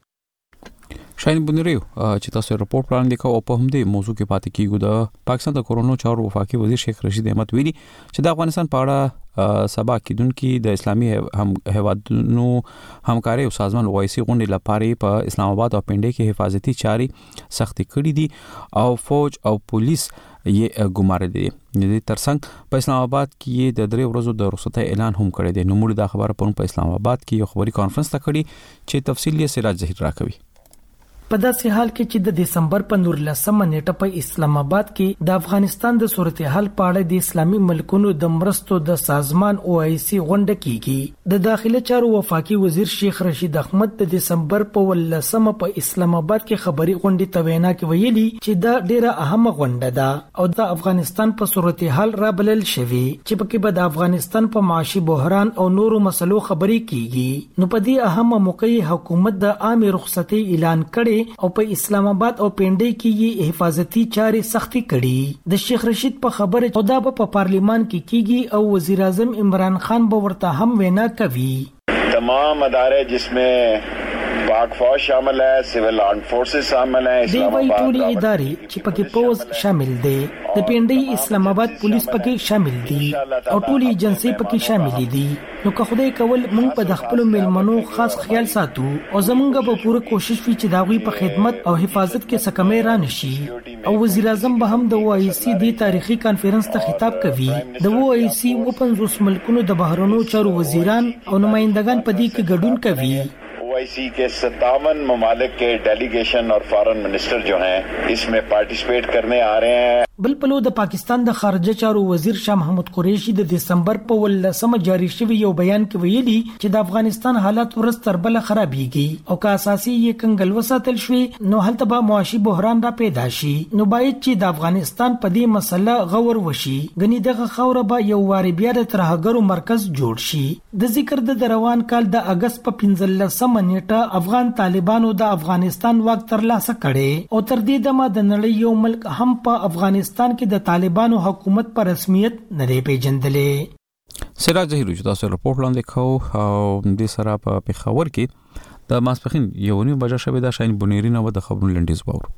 [SPEAKER 1] شاین بنریو چې تاسو راپور وړاندې کوو په همدې موضوع کې پاتې کیږو. د پاکستان د کورونو چارو وفاقي وزیر شیخ رشید احمد ویلي چې د افغانستان په اړه سبا کېدونکو د اسلامي هیوادونو همکاري او سازمان OIC غونډې لپاره په اسلام آباد او پنډي کې حفاظتي چاري سختي کړې دي او فوج او پولیس یې ګمارل دي. د ترڅنګ په اسلام آباد کې د 3 ورځو د رخصتۍ اعلان هم کړی دی. نو موږ دا خبره په اسلام آباد کې یو خبري کانفرنس ته کړی چې تفصیل یې سراج ظهیر راکوي.
[SPEAKER 20] په داسې حال کې چې د دسمبر په 19 نیټه په اسلام آباد کې د افغانستان د صورتحال په اړه د اسلامي ملکونو د مرستو د سازمان OIC غونډه کیږي. د داخله چارو وفاقي وزیر شیخ رشید احمد د دسمبر په 19 په اسلام آباد کې خبري غونډه ته وینا کې ویلي چې دا ډیره اهمه غونډه ده او د افغانستان په صورتحال را بلل شوی چې پکې به د افغانستان په معاشي بحران او نورو مسلو خبري کیږي. نو په دې اهمه موقع حکومت د عام رخصتۍ اعلان کړي او په اسلام آباد او پنډي کې حفاظتي چاري سختي کړي. د شیخ رشید په خبره او دا په پارلیمان کې کیږي او وزیر اعظم عمران خان به ورته هم وینا کوي.
[SPEAKER 21] تمام ادارے जिसमें पाक फौज शामिल है, सिविल आर्म फोर्सेस शामिल हैं,
[SPEAKER 20] इस्लाम आबाद ټولې ادارې چې پکې پوز شامل دي د پنډي اسلام آباد پولیس پکې شامل دي او ټولې ایجنسی پکې شامل دي. نو که خدای کول موږ په خپل ملمنو خاص خیال ساتو او زمونږ به پوره کوشش وکړو چې داغوی په خدمت او حفاظت کې سکمې را نشي. او وزیر اعظم به هم د OIC د تاریخي کانفرنس ته خطاب کوي. د OIC 50 ملکونو د بهرنیو چارو وزیران او نمائندگان په دې کې ګډون کوي.
[SPEAKER 21] OIC के 57 ममालिक के डेलीगेशन और फॉरेन मिनिस्टर जो हैं इसमें पार्टिसिपेट करने आ रहे हैं.
[SPEAKER 20] بل پلو د پاکستان د خارجه چارو وزیر شاه محمود قریشي د دسمبر په 18 جاری شوی یو بیان کې ویلي چې د افغانستان حالات ورځ تر بل خرابېږي او که اساسي یې کنګل وساتل شوی نو هلته به معاشي بحران را پیدا شي. نو باید چې د افغانستان په دې مسله غور وشي. غني دغه خوره به یو واری بیا د ترهګرو مرکز جوړ شي. د ذکر د روان کال د اگست په 15 نیټه افغان طالبانو د افغانستان واک ترلاسه کړي او تر دې دمه د نړۍ یو ملک هم په افغانستان کې د طالبانو حکومت پر رسمیت نه دی پیژندلې.
[SPEAKER 1] سراج زهیر جو تاسو رپورټ لاندې کو او د سره په پیښور کې د ماسپخین یو نیم بجې شوه د شاین بنيري نو د خبرونو لنډیز وورو.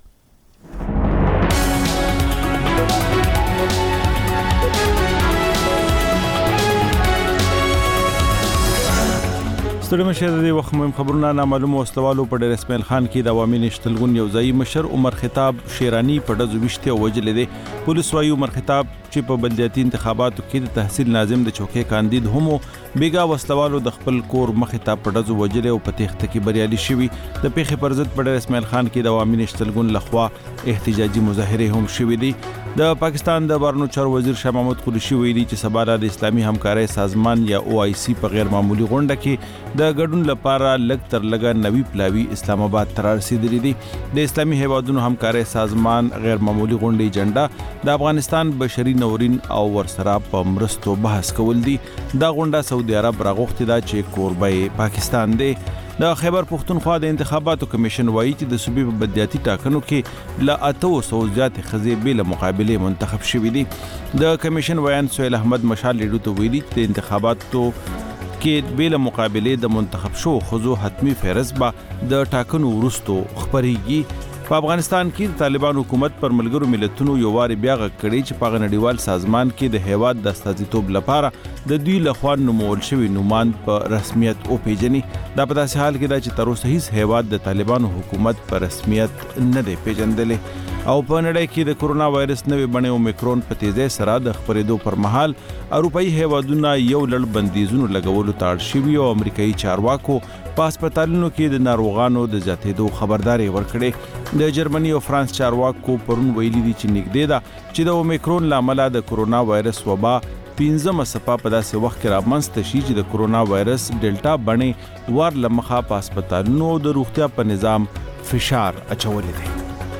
[SPEAKER 2] ستړي مشه د وخت مهم خبرونه نامعلوم وسلوالو په ډېر اسماعیل خان کې د عوامي نشتلګون یو ځای مشر عمر خطاب شیرانی په ډزو وشته وجلې دي. پولیس وايي عمر خطاب چې په بلدیاتي انتخاباتو کې د تحصیل ناظم د چوکۍ کاندید همو بیګا وسلوالو د خپل کور مخې ته په ډزو وجلې او په تخته کې بریالي شوي. د پیښې پر ضد په ډېر اسماعیل خان کې د عوامي نشتلګون لخوا احتجاجي مظاهره هم شوي دي. د پاکستان د بهرنیو چارو وزیر شاه محمود قریشي ویلي چې سبا د اسلامي همکارۍ سازمان یا OIC په غیر معمولی غونډه کې د ګډون لپاره لږ تر لږه نوي پلاوی اسلام آباد ته رسیدلي دي. د اسلامي هیوادونو همکارۍ سازمان غیر معمولی غونډې ایجنډا د افغانستان بشري نورین او ورسره په مرستو بحث کول دي. دا غونډه سعودي عرب راغوښتې ده چې کوربه پاکستان دی. د خیبر پختونخوا د انتخاباتو کمیشن وایي چې د صوبې په بلدیاتي ټاکنو کې ل 800 زیات خزې بل مقابله منتخب شوې دي. د کمیشن ویان سهیل احمد مشال لیډو ته ویلي چې انتخاباتو کې بل مقابله د منتخب شو خزو حتمی فهرست به د ټاکنو وروستو خبريږي. په افغانستان کې طالبان حکومت پر ملګرو ملتونو یو واری بیا غږ کړی چې په نړیوال سازمان کې د هیواد د استازیتوب لپاره د دوی لخوا نومول شوی نومان په رسمیت او پیژني. دا په داسې حال کې دا چې تر اوسه هیڅ هیواد د طالبانو حکومت په رسمیت نه دی پیژندلې. او په نړۍ کې د کورونا وایرس نوې بڼه اومیکرون په تیزی سره د خپرېدو پر مهال اروپאי هیوادونه یو لړ بندیزونو لګولو ته اړ شوي او امریکایي چارواکو په هسپتالونو کې د ناروغانو د زیاتېدو خبرداري ورکړې. د جرمني او فرانس چارواکو پرون ویلي دي چې نږدې ده چې د اومیکرون لامل د کورونا وایرس وبا 15 صفه په داسې وخت کې رامنځته شي چې د کورونا وایرس ډیلټا بڼې ور لمخه په هسپتالونو د روغتیا په نظام فشار اچولې دي.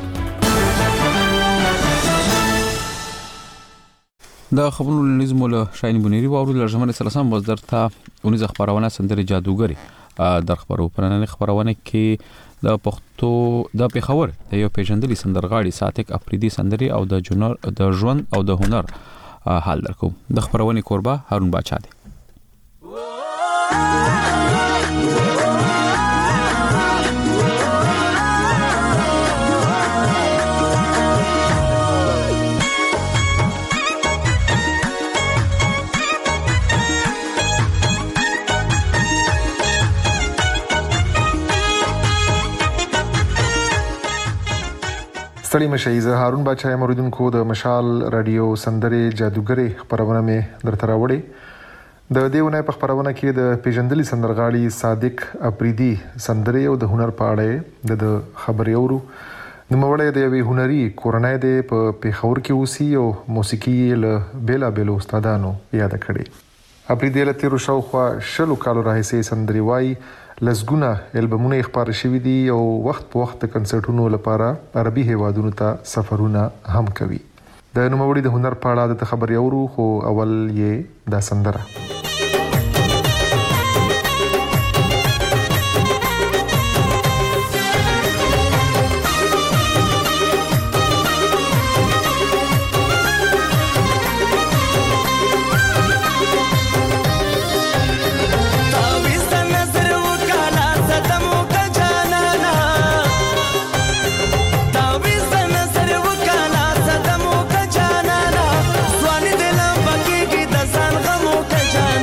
[SPEAKER 1] د خبرونو لنیزمو له شاین بنيري وورو لژمن سلسم مصدر ته اونیز خبرونه سندري جادوګری در خبرو پرنن خبرونه کې د پښتو د پیښور د یو پیژندلي سندرغاړي ساتک افریدي سندري او د ژوند او د هنر حال درکو. د خبرونه کوربه هارون باچا دی.
[SPEAKER 3] ستړي مشي زه هارون باچا موریدونکو د مشال رادیو سندري جادوګری خبرونه مې درته راوړي. د دیونه په خبرونه کې د پیژندلي سندرغاړي صادق افریدي سندري او د هنر په اړه د خبرې اورو. نوموړی د یوې هنري کورنۍ د په پیښور کې اوسي او موسیقي له بیلا بیلو استادانو یاد کړي. افریدي له تیرو شاوخوا 20 کالو راهیسې سندري وایي. لسګونه البمونه خبر شوي دي او وخت په وخت کنسرټونو لپاره عربي هیوادونو ته سفرونه هم کوي. د نوموړي د هنر په اړه د خبرې اورو خو اول یې دا سندره.
[SPEAKER 22] Kajana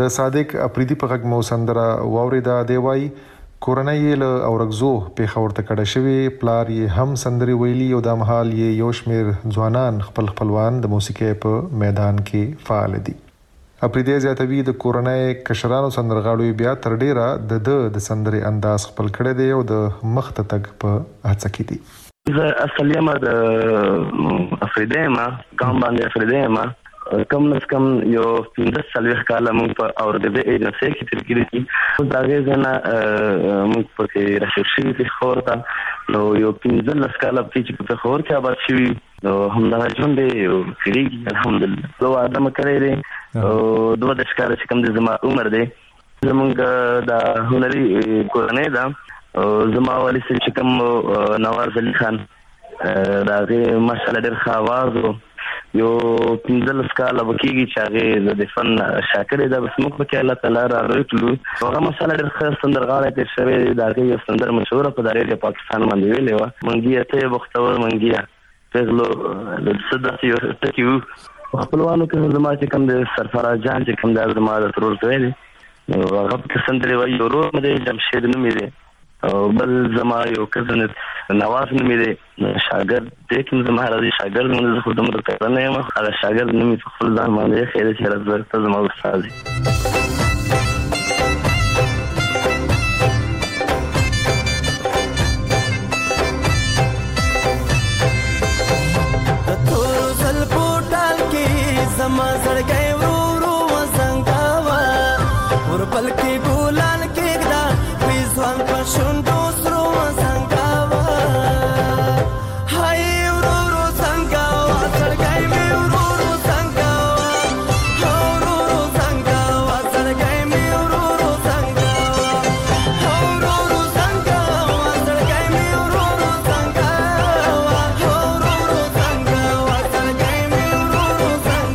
[SPEAKER 3] د صادق اپریدي په غږ مو سندره واوریدا دی وای کورنۍ له اورغزو په خبرته کډه شوی پلار یې هم سندري ویلي او د مهال یې یو شمیر ځوانان خپلوان د موسیقي په میدان کې فعال دي. اپریدي زیاتوي د کورنۍ کشرانو سندرغاړو بیا تر ډیره د سندري انداز خپل کړی دی او د مخته تک په هڅه کې دي.
[SPEAKER 4] زه اصلي ما د افریدي ما ګام باندې افریدي ما کم نه کم یو 15 سالوي کاله موږ په اورګزې ایجنسي کې تیر کړی دي. دا غوښنه موږ په راشي په خورتا نو یو 15 کاله په خور کې آباد شوی نو همدا ژوند دی کړی الحمدلله. نو ادم کړی دی او دوه د ښکار چې کم د زما عمر دی زمونږ د هنري کورنۍ دا زما والي چې کم نواز علي خان دا غي ماشاءالله ډېر ښه आवाज یو 15 کاله وکیږي چې هغه د فن شاکر دی بس موږ په الله تعالی را روټلو هغه مسله ډېر ښه سندرغاړی تیر شوی دا غي سندر مشهور په دایره پاکستان باندې ویلې و منګي ته بختور منګي پهلو د صداسي تکیو خپلوانو کې زما چې کوم د سرفراز جان چې کوم د زما د ترور ته دی هغه په سندري وایي ورو مې جمشید نومې دی او بل زما یو کزن نواز نومې دی شاګرد دی کوم زما راځي شاګرد موږ خو دمر کړنه یم هغه شاګرد نومې په خپل ځان باندې خیر چې راځي زما استاد دی.
[SPEAKER 22] زما زړګي ورو وزنګاوا ورپل کې ګولان کې دا ویزوان په شوندو سرو وزنګاوا هاي ورو زنګاوا زړګي مې ورو زنګاوا ورو زنګاوا زړګي مې ورو زنګاوا ورو زنګاوا زړګي مې ورو زنګاوا ورو زنګاوا زړګي مې ورو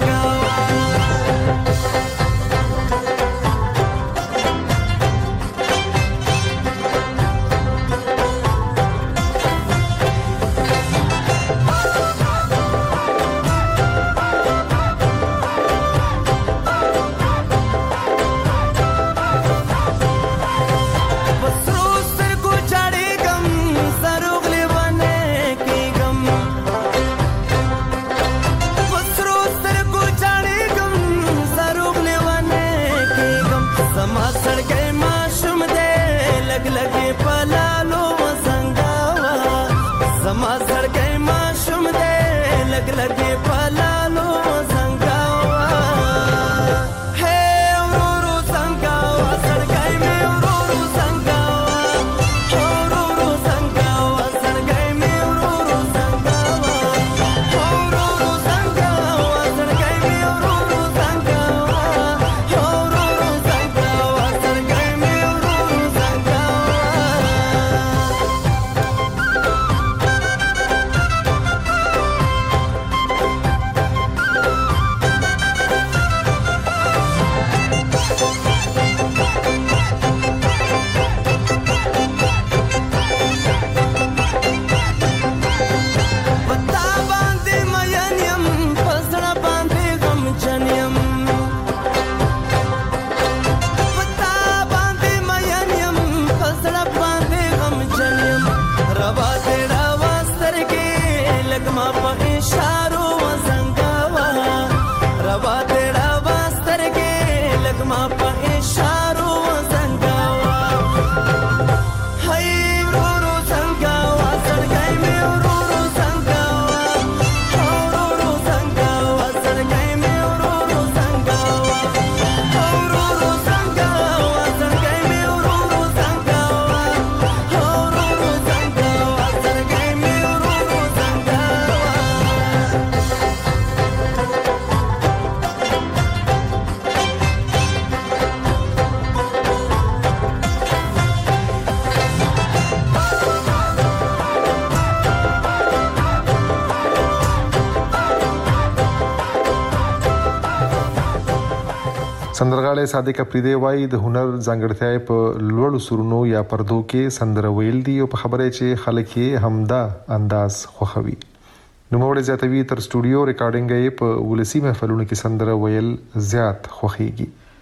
[SPEAKER 3] سندرغاړی صادق اپریدي وایي د هنر ځانګړتیا په لوړو سرونو یا پردو کې سندره ویل دي او په خبره چې خلک یې همدا انداز خوښوي. نوموړی زیاتوي تر سټوډیو ریکارډینګ یې په ولسی محفلونو کې سندره ویل زیات خوښيږي.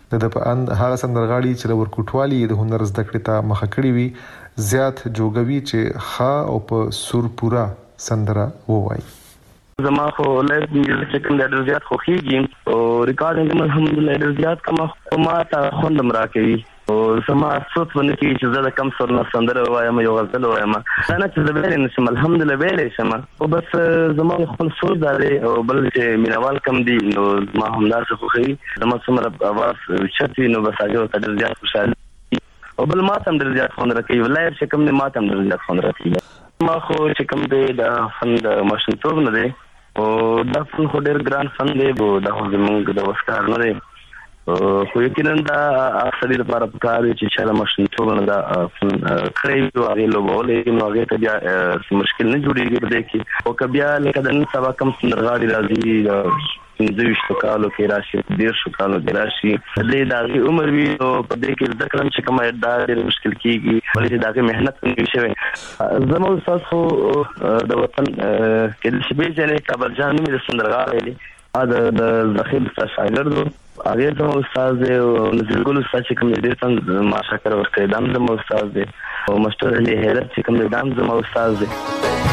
[SPEAKER 3] د په اند هغه سندرغاړي چې د ورکوټوالي د هنر زده کړې ته مخه کړی وي زیات جوګوي چې خا او په سور پورا سندره ووایي.
[SPEAKER 4] زما خو لایو میوزیک کوم ډېر زیات خوښیږي او ریکارډینګ الحمدلله ډېر زیات کوم ما ته خوند راکوي او سما افسوس ونه کی چې زه د کم سر نه سندره وایم یو غزل وایم انا چې زه ویل نشم الحمدلله ویلې شم او بس زما خپل سوچ دی او بل چې مینوال کم دي نو ما هم داسې خوښي زما څومره اواز چتوي نو بس هغه ته ډېر زیات خوشاله او بل ما ته ډېر زیات خوند راکوي لایو چې کوم نه ما ته ډېر زیات خوند راکوي. ما خو چې کوم دی د فن د ماشینتوب نه دی او دا فن خو ډېر ګران فن دی او دا زموږ د وسکار نه دی خو یقینا دا اکثري لپاره پکار چې شاله ماشینتوب نه دا فن کړی او هغه لوبولې نو هغه ته بیا مشکل نه جوړیږي په دې کې او کبیا لکه د نن سبا کم سندرغاړي راځي 15 کالو کې راشي 10 کالو کې راشي د دې عمر وی او په دې کې د کلم چې کومه دا ډېر مشکل کیږي ولې دا کې مهنت کوي شوی زموږ استاد خو د وطن کې د شبي جنې کابل جان مې د سندرغاړي دی د ذخیر شاګرد هغه زموږ استاد دی او نزلګل استاد چې کوم دې څنګه ما شکر ورکړی دام زموږ استاد دی او مستر علي هیرت چې کوم دام زموږ استاد دی.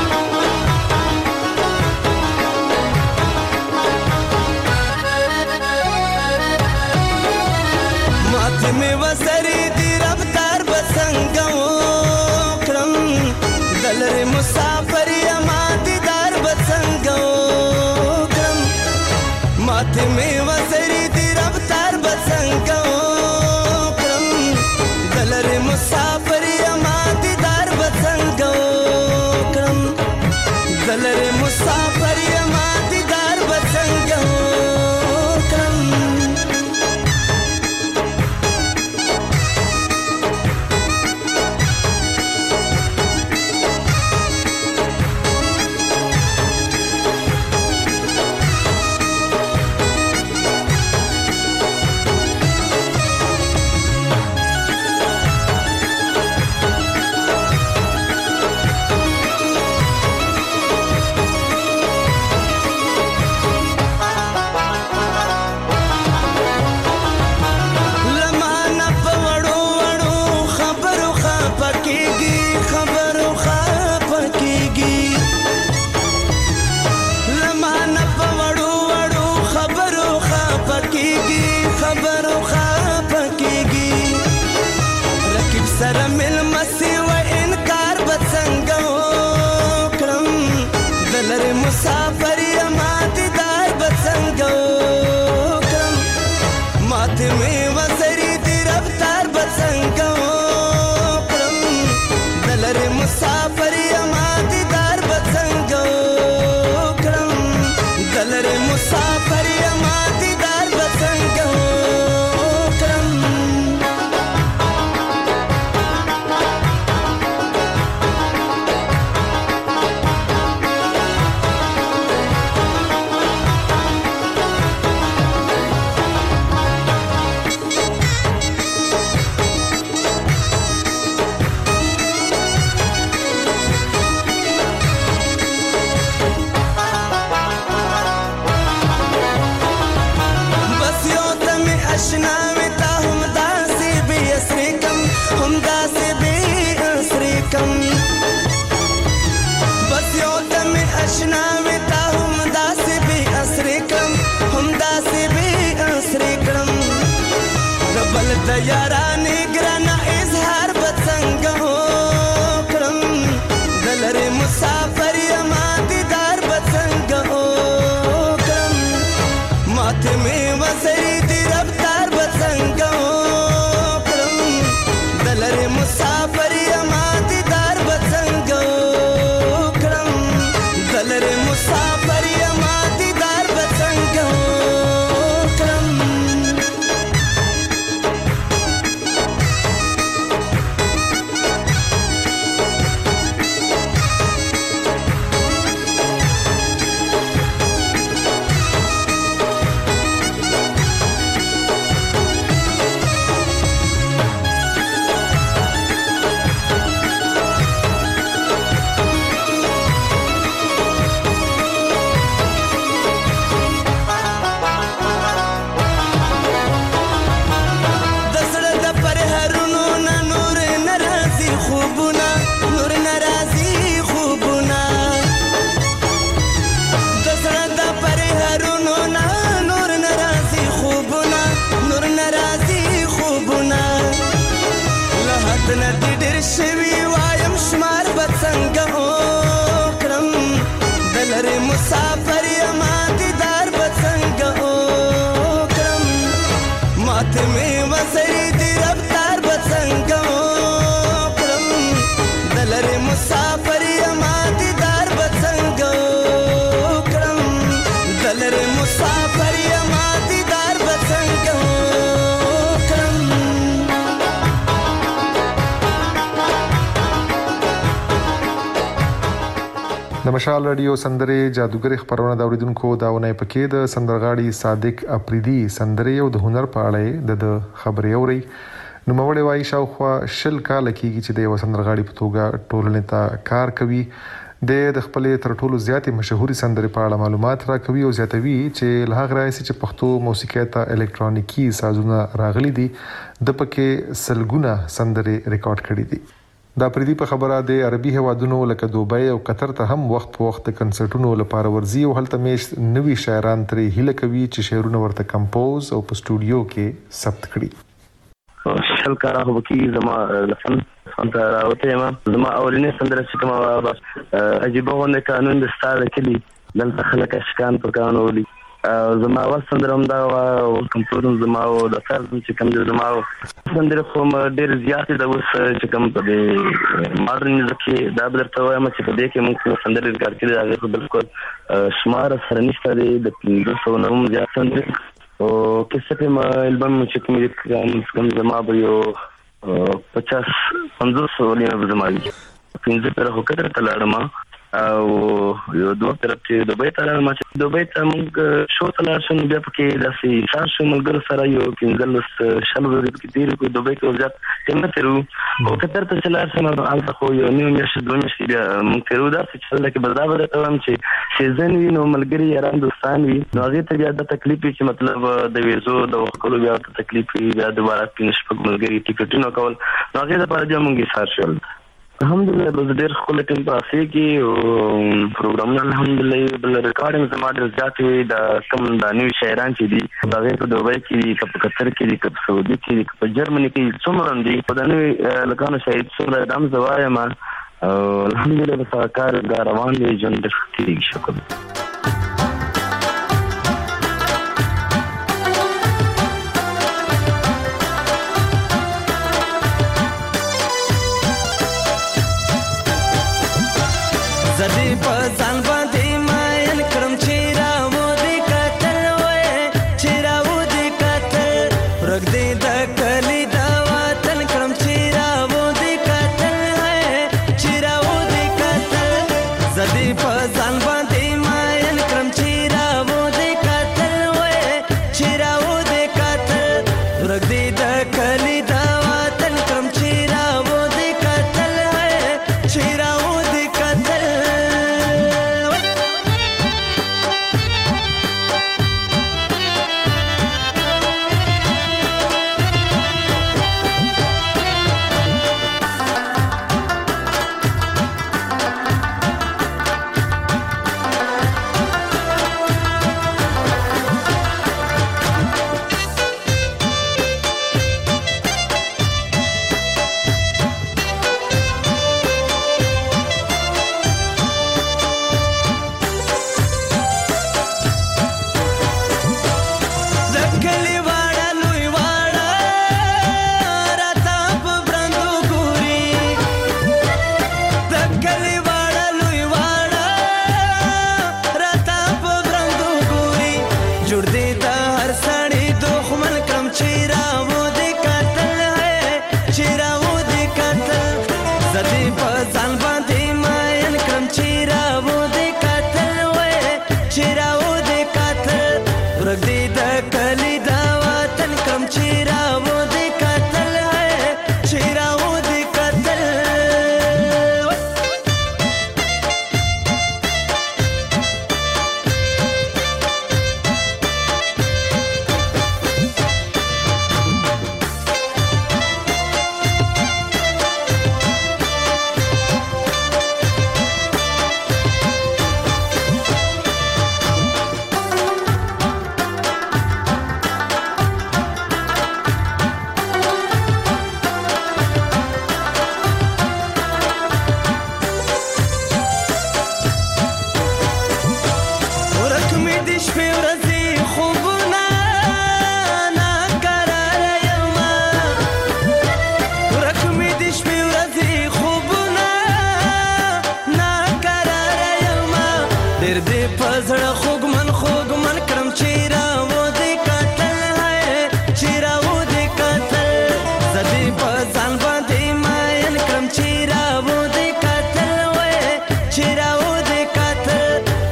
[SPEAKER 22] में वसरी दी रफ्तार बसंगो क्रम दलरे मुसाफर यमादीदार बसंगो क्रम माथे में वसरी दी रफ्तार बसंगो क्रम दलरे मुसाफर यमादीदार बसंगो क्रम दलरे मुसाफर यमादीदार बसंगो क्रम. سره مل مسی و انکار بڅنګو کړم دلر مسافر یمادیدار بڅنګو کړم ماته می وسری دی رفتار بڅنګو کړم دلر مسافر یمادیدار بڅنګو کړم دلر مسافر یمادیدار بڅنګو
[SPEAKER 3] مشال رادیو سندره جادوګر خبرونه د اوریدونکو داونه پکې د سندرغاړي صادق اپریدي سندره او د هنر په اړه د خبرې اوري. نو مولوی وای شاوخوا شل کال کېږي چې د سندرغاړي په توګه ټولنې ته کار کوي. د خپل تر ټولو زیاتې مشهوري سندرې په اړه معلومات راکوي او زیاتوي چې له هغه راځي چې پښتو موسیقي ته الکترونیکي سازونه راغلي دي د پکې سلګونه سندرې ریکارډ کړي دي. دا پردي په خبره د عربي هوادونو لکه دوبۍ او قطر ته هم وخت په وخت کنسرټونو لپاره ورځي او هلته میش نوي شاعران ترې هیله کوي چې شعرونه ورته کمپوز او په سټوډیو کې ثبت کړي.
[SPEAKER 4] شل کاره وکي زما لفن انت راوته ما زما اولینې سندره چې کومه عجیب غونډه قانون د ستاره کلی دلته خلک اشکان پر قانونولي زما اول سندره هم دا او کمپوزم زما او د فرض چې کوم د زما سندره کوم ډېر زیات د اوس چې کوم په ماډرن کې دا درته وایم چې په دې کې موږ سندره ریکارډ کړې هغه په بالکل شمار سره نشته د 1500 نوم زیات سندره او کیسه په البم چې کوم زما به یو 50-50 ولې زما دي 15 پر هوکړه تلاړم او یو دوه طرف چې دوبۍ ته لاړم چې دوبۍ ته موږ شو ته لاړ شو بیا پکې داسې سار شو ملګرو سره یو 15 شل ورځې پکې تېرې کړو دوبۍ کې زیات ټیم نه تېرو او قطر ته چې لاړ شم هلته خو یو نیم میاشت دوه میاشتې بیا موږ تېرو داسې چې لکه به دا به درته وایم چې سیزن وي نو ملګري یاران دوستان وي نو هغې ته بیا دا تکلیف وي چې مطلب د ویزو د وښکلو بیا ورته تکلیف وي بیا دوباره 5 شپږ ملګري ټیکټونه کول نو هغې دپاره بیا موږ ایثار شول. الحمدلله بس ډېر ښکلی ټیم په افریقا کې او پروګرامونه الحمدلله بل ریکارډینګ زما ډېر زیات وي د کوم د نوي شاعران چې دي هغې په دوبۍ کې دي که په قطر کې دي که په سعودي کې دي که په جرمني کې څومره هم دي خو د نوي لکانو شاعر څومره دا هم زه وایم او الحمدلله بس هغه کار دا روان دی ژوند ډېر ښه تېرېږي شکر.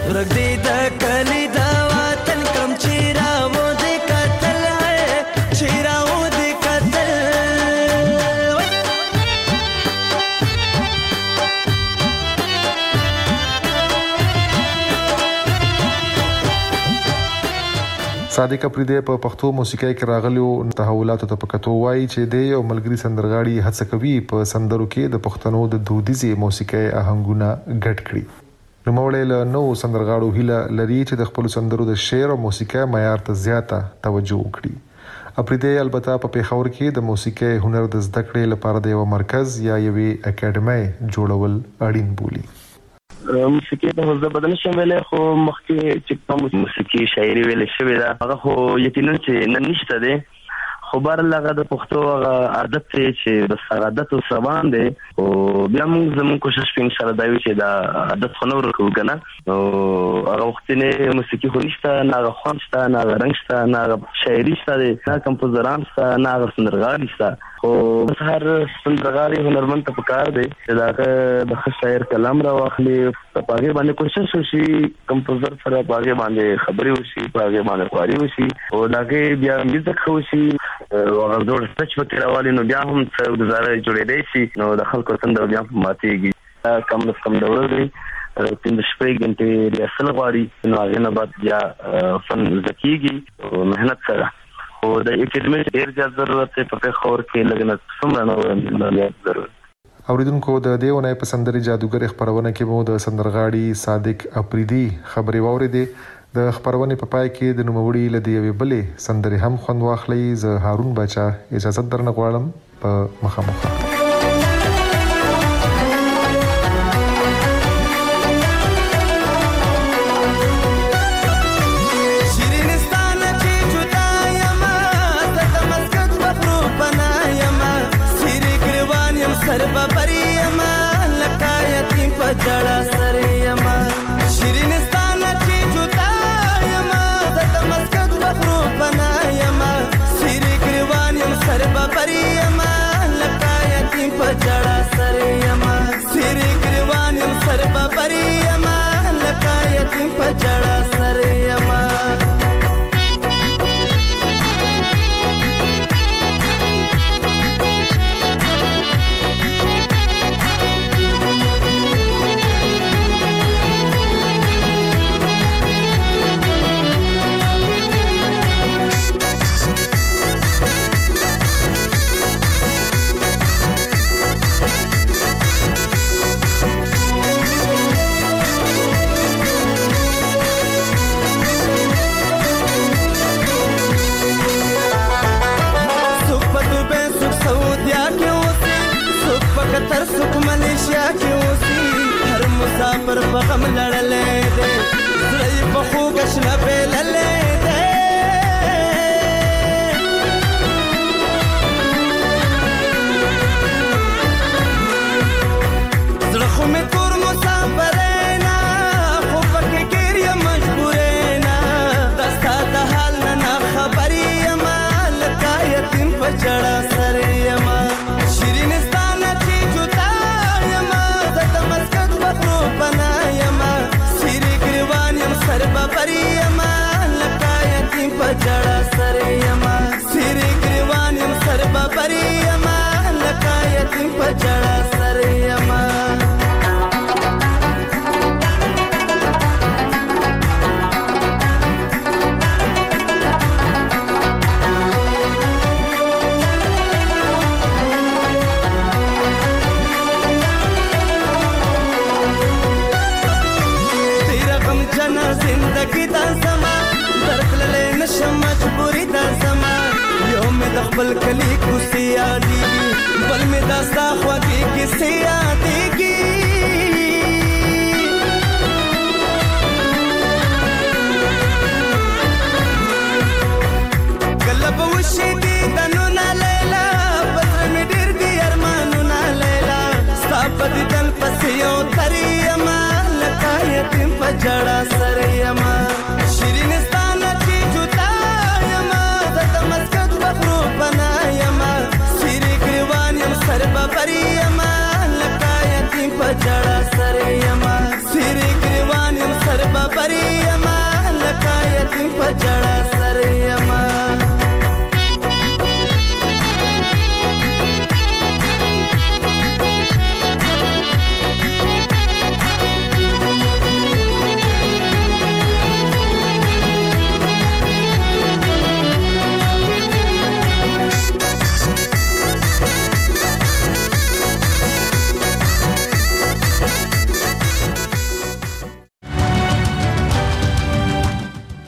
[SPEAKER 22] ورګ دې د کلی د وطن کم چیرې و دې قتل ہے چیرې و دې قتل
[SPEAKER 3] صادق اپریدی په پښتو موسیقۍ کې راغلیو تحولاتو ته پکتو وایي چې د یو ملګری سندرغاړي هڅه کوي په سندرو کې د پښتنو د دودیزي موسیقۍ آهنګونه ګډ کړي. نو موړې له نو سندرغاړو هیله لري چې د خپل سندرو د شعر او موسیقۍ معیار ته زیاته توجه وکړي. اپریدی البته په پیښور کې د موسیقۍ هنر د زده کړې لپاره د یو مرکز یا یوې اکیډمۍ جوړول اړین بولي.
[SPEAKER 4] موسیقي ته زه بدل شمله خو مخکې چې کوم موسیقي شاعري ویل شوی دا هغه خو یقینا چې نن نشته دی خو بار لغه د پښتو عادت چې د عادت او سبان دی او بیا موږ زموږ کوشش په ان شاء الله دا وی چې دا عادت خو نور کوو کنه او هغه وخت نه موسیقي خو نشته نه خوان شته نه رنگ شته نه شاعري شته نه کمپوزران شته نه سندرغاړي شته او هر سندرغاړي هنرمند ته پکار دی چې دا د شاعر کلام را واخلي په هغه باندې کوشش وشي کمپوزر سره په هغه باندې خبري وشي په هغه باندې خواري وشي او داګه بیا میوزیک وشي او هغه ډول سچ وکړي راوالي نو بیا هم څه گزاره جوړېدای شي نو د خلکو څنګه بیا ماتيږي کم ډول دی تین شپږ غنټې ریاست غواړي نو هغه نه بعد بیا فن زکیږي او مهنت سره او د اکیډمي ډیر زیات ضرورت دی په خور کې لګنه څومره نو ضرورت.
[SPEAKER 3] اوریدونکو د دیونه په سندري جادوګر خبرونه کې مو د سندرغاړي صادق اپریدي خبري واوریدې. د خبرونه په پای کې د نوموړي لدی یوې بلې سندري هم خوند واخلي. زه هارون بچا اجازه درنه غواړم په مخامخ.
[SPEAKER 22] जड़ा सरियमा शिरीनस्तान की जुतायमा दमस्कत बखरू बनायमा सिरी ग्रवानियम सरबा परियमा लकायती पजड़ा सरियमा सिरी ग्रवानियम सरबा परियमा लकायती पजड़ा सरियमा कतर सुख मलेशिया के ओसी हर मुसाफिर बगम लड़ले दे जई बखू गशना पे लले दे زلخو में तोर मुसाफरेना خوب के गिरिया मजबूरेना दस्ता हाल ना खबरी अमा लकायतिन पचड़ा सरियमा शिरीन सरबा परियमा लकायती पजड़ा सरियमा सिरी ग्रवानियम सरबा परियमा लकायती पजड़ा सरियमा जिंदगी दा समा दर्द ले नशा मजबूरी दा समा यो में दखबल कली कुसी यादी बल में दास्ता ख्वागी किसी यादी की गलब वशी दी दनु ना लेला बदर में डिर दी अरमानु ना लेला सापद दल पसियो तरियमा लकायतिन पजड़ा सरियमा शिरीनस्तान की जुतायमा दमस्कत बखरू बनायमा सिरी ग्रवानियम सरबा परियमा लकायतिन पजड़ा सरियमा सिरी ग्रवानियम सरबा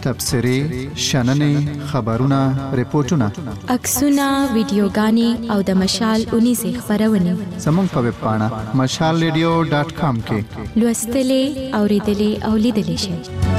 [SPEAKER 12] تبصرې شننې خبرونه ریپورتونه
[SPEAKER 13] عکسونه ویډیوګانې او د مشال 19 خبرونه
[SPEAKER 12] زموږ په ویب پاڼه mashalradio.com کې
[SPEAKER 13] لوستلې اوریدلې او لیدلې شئ.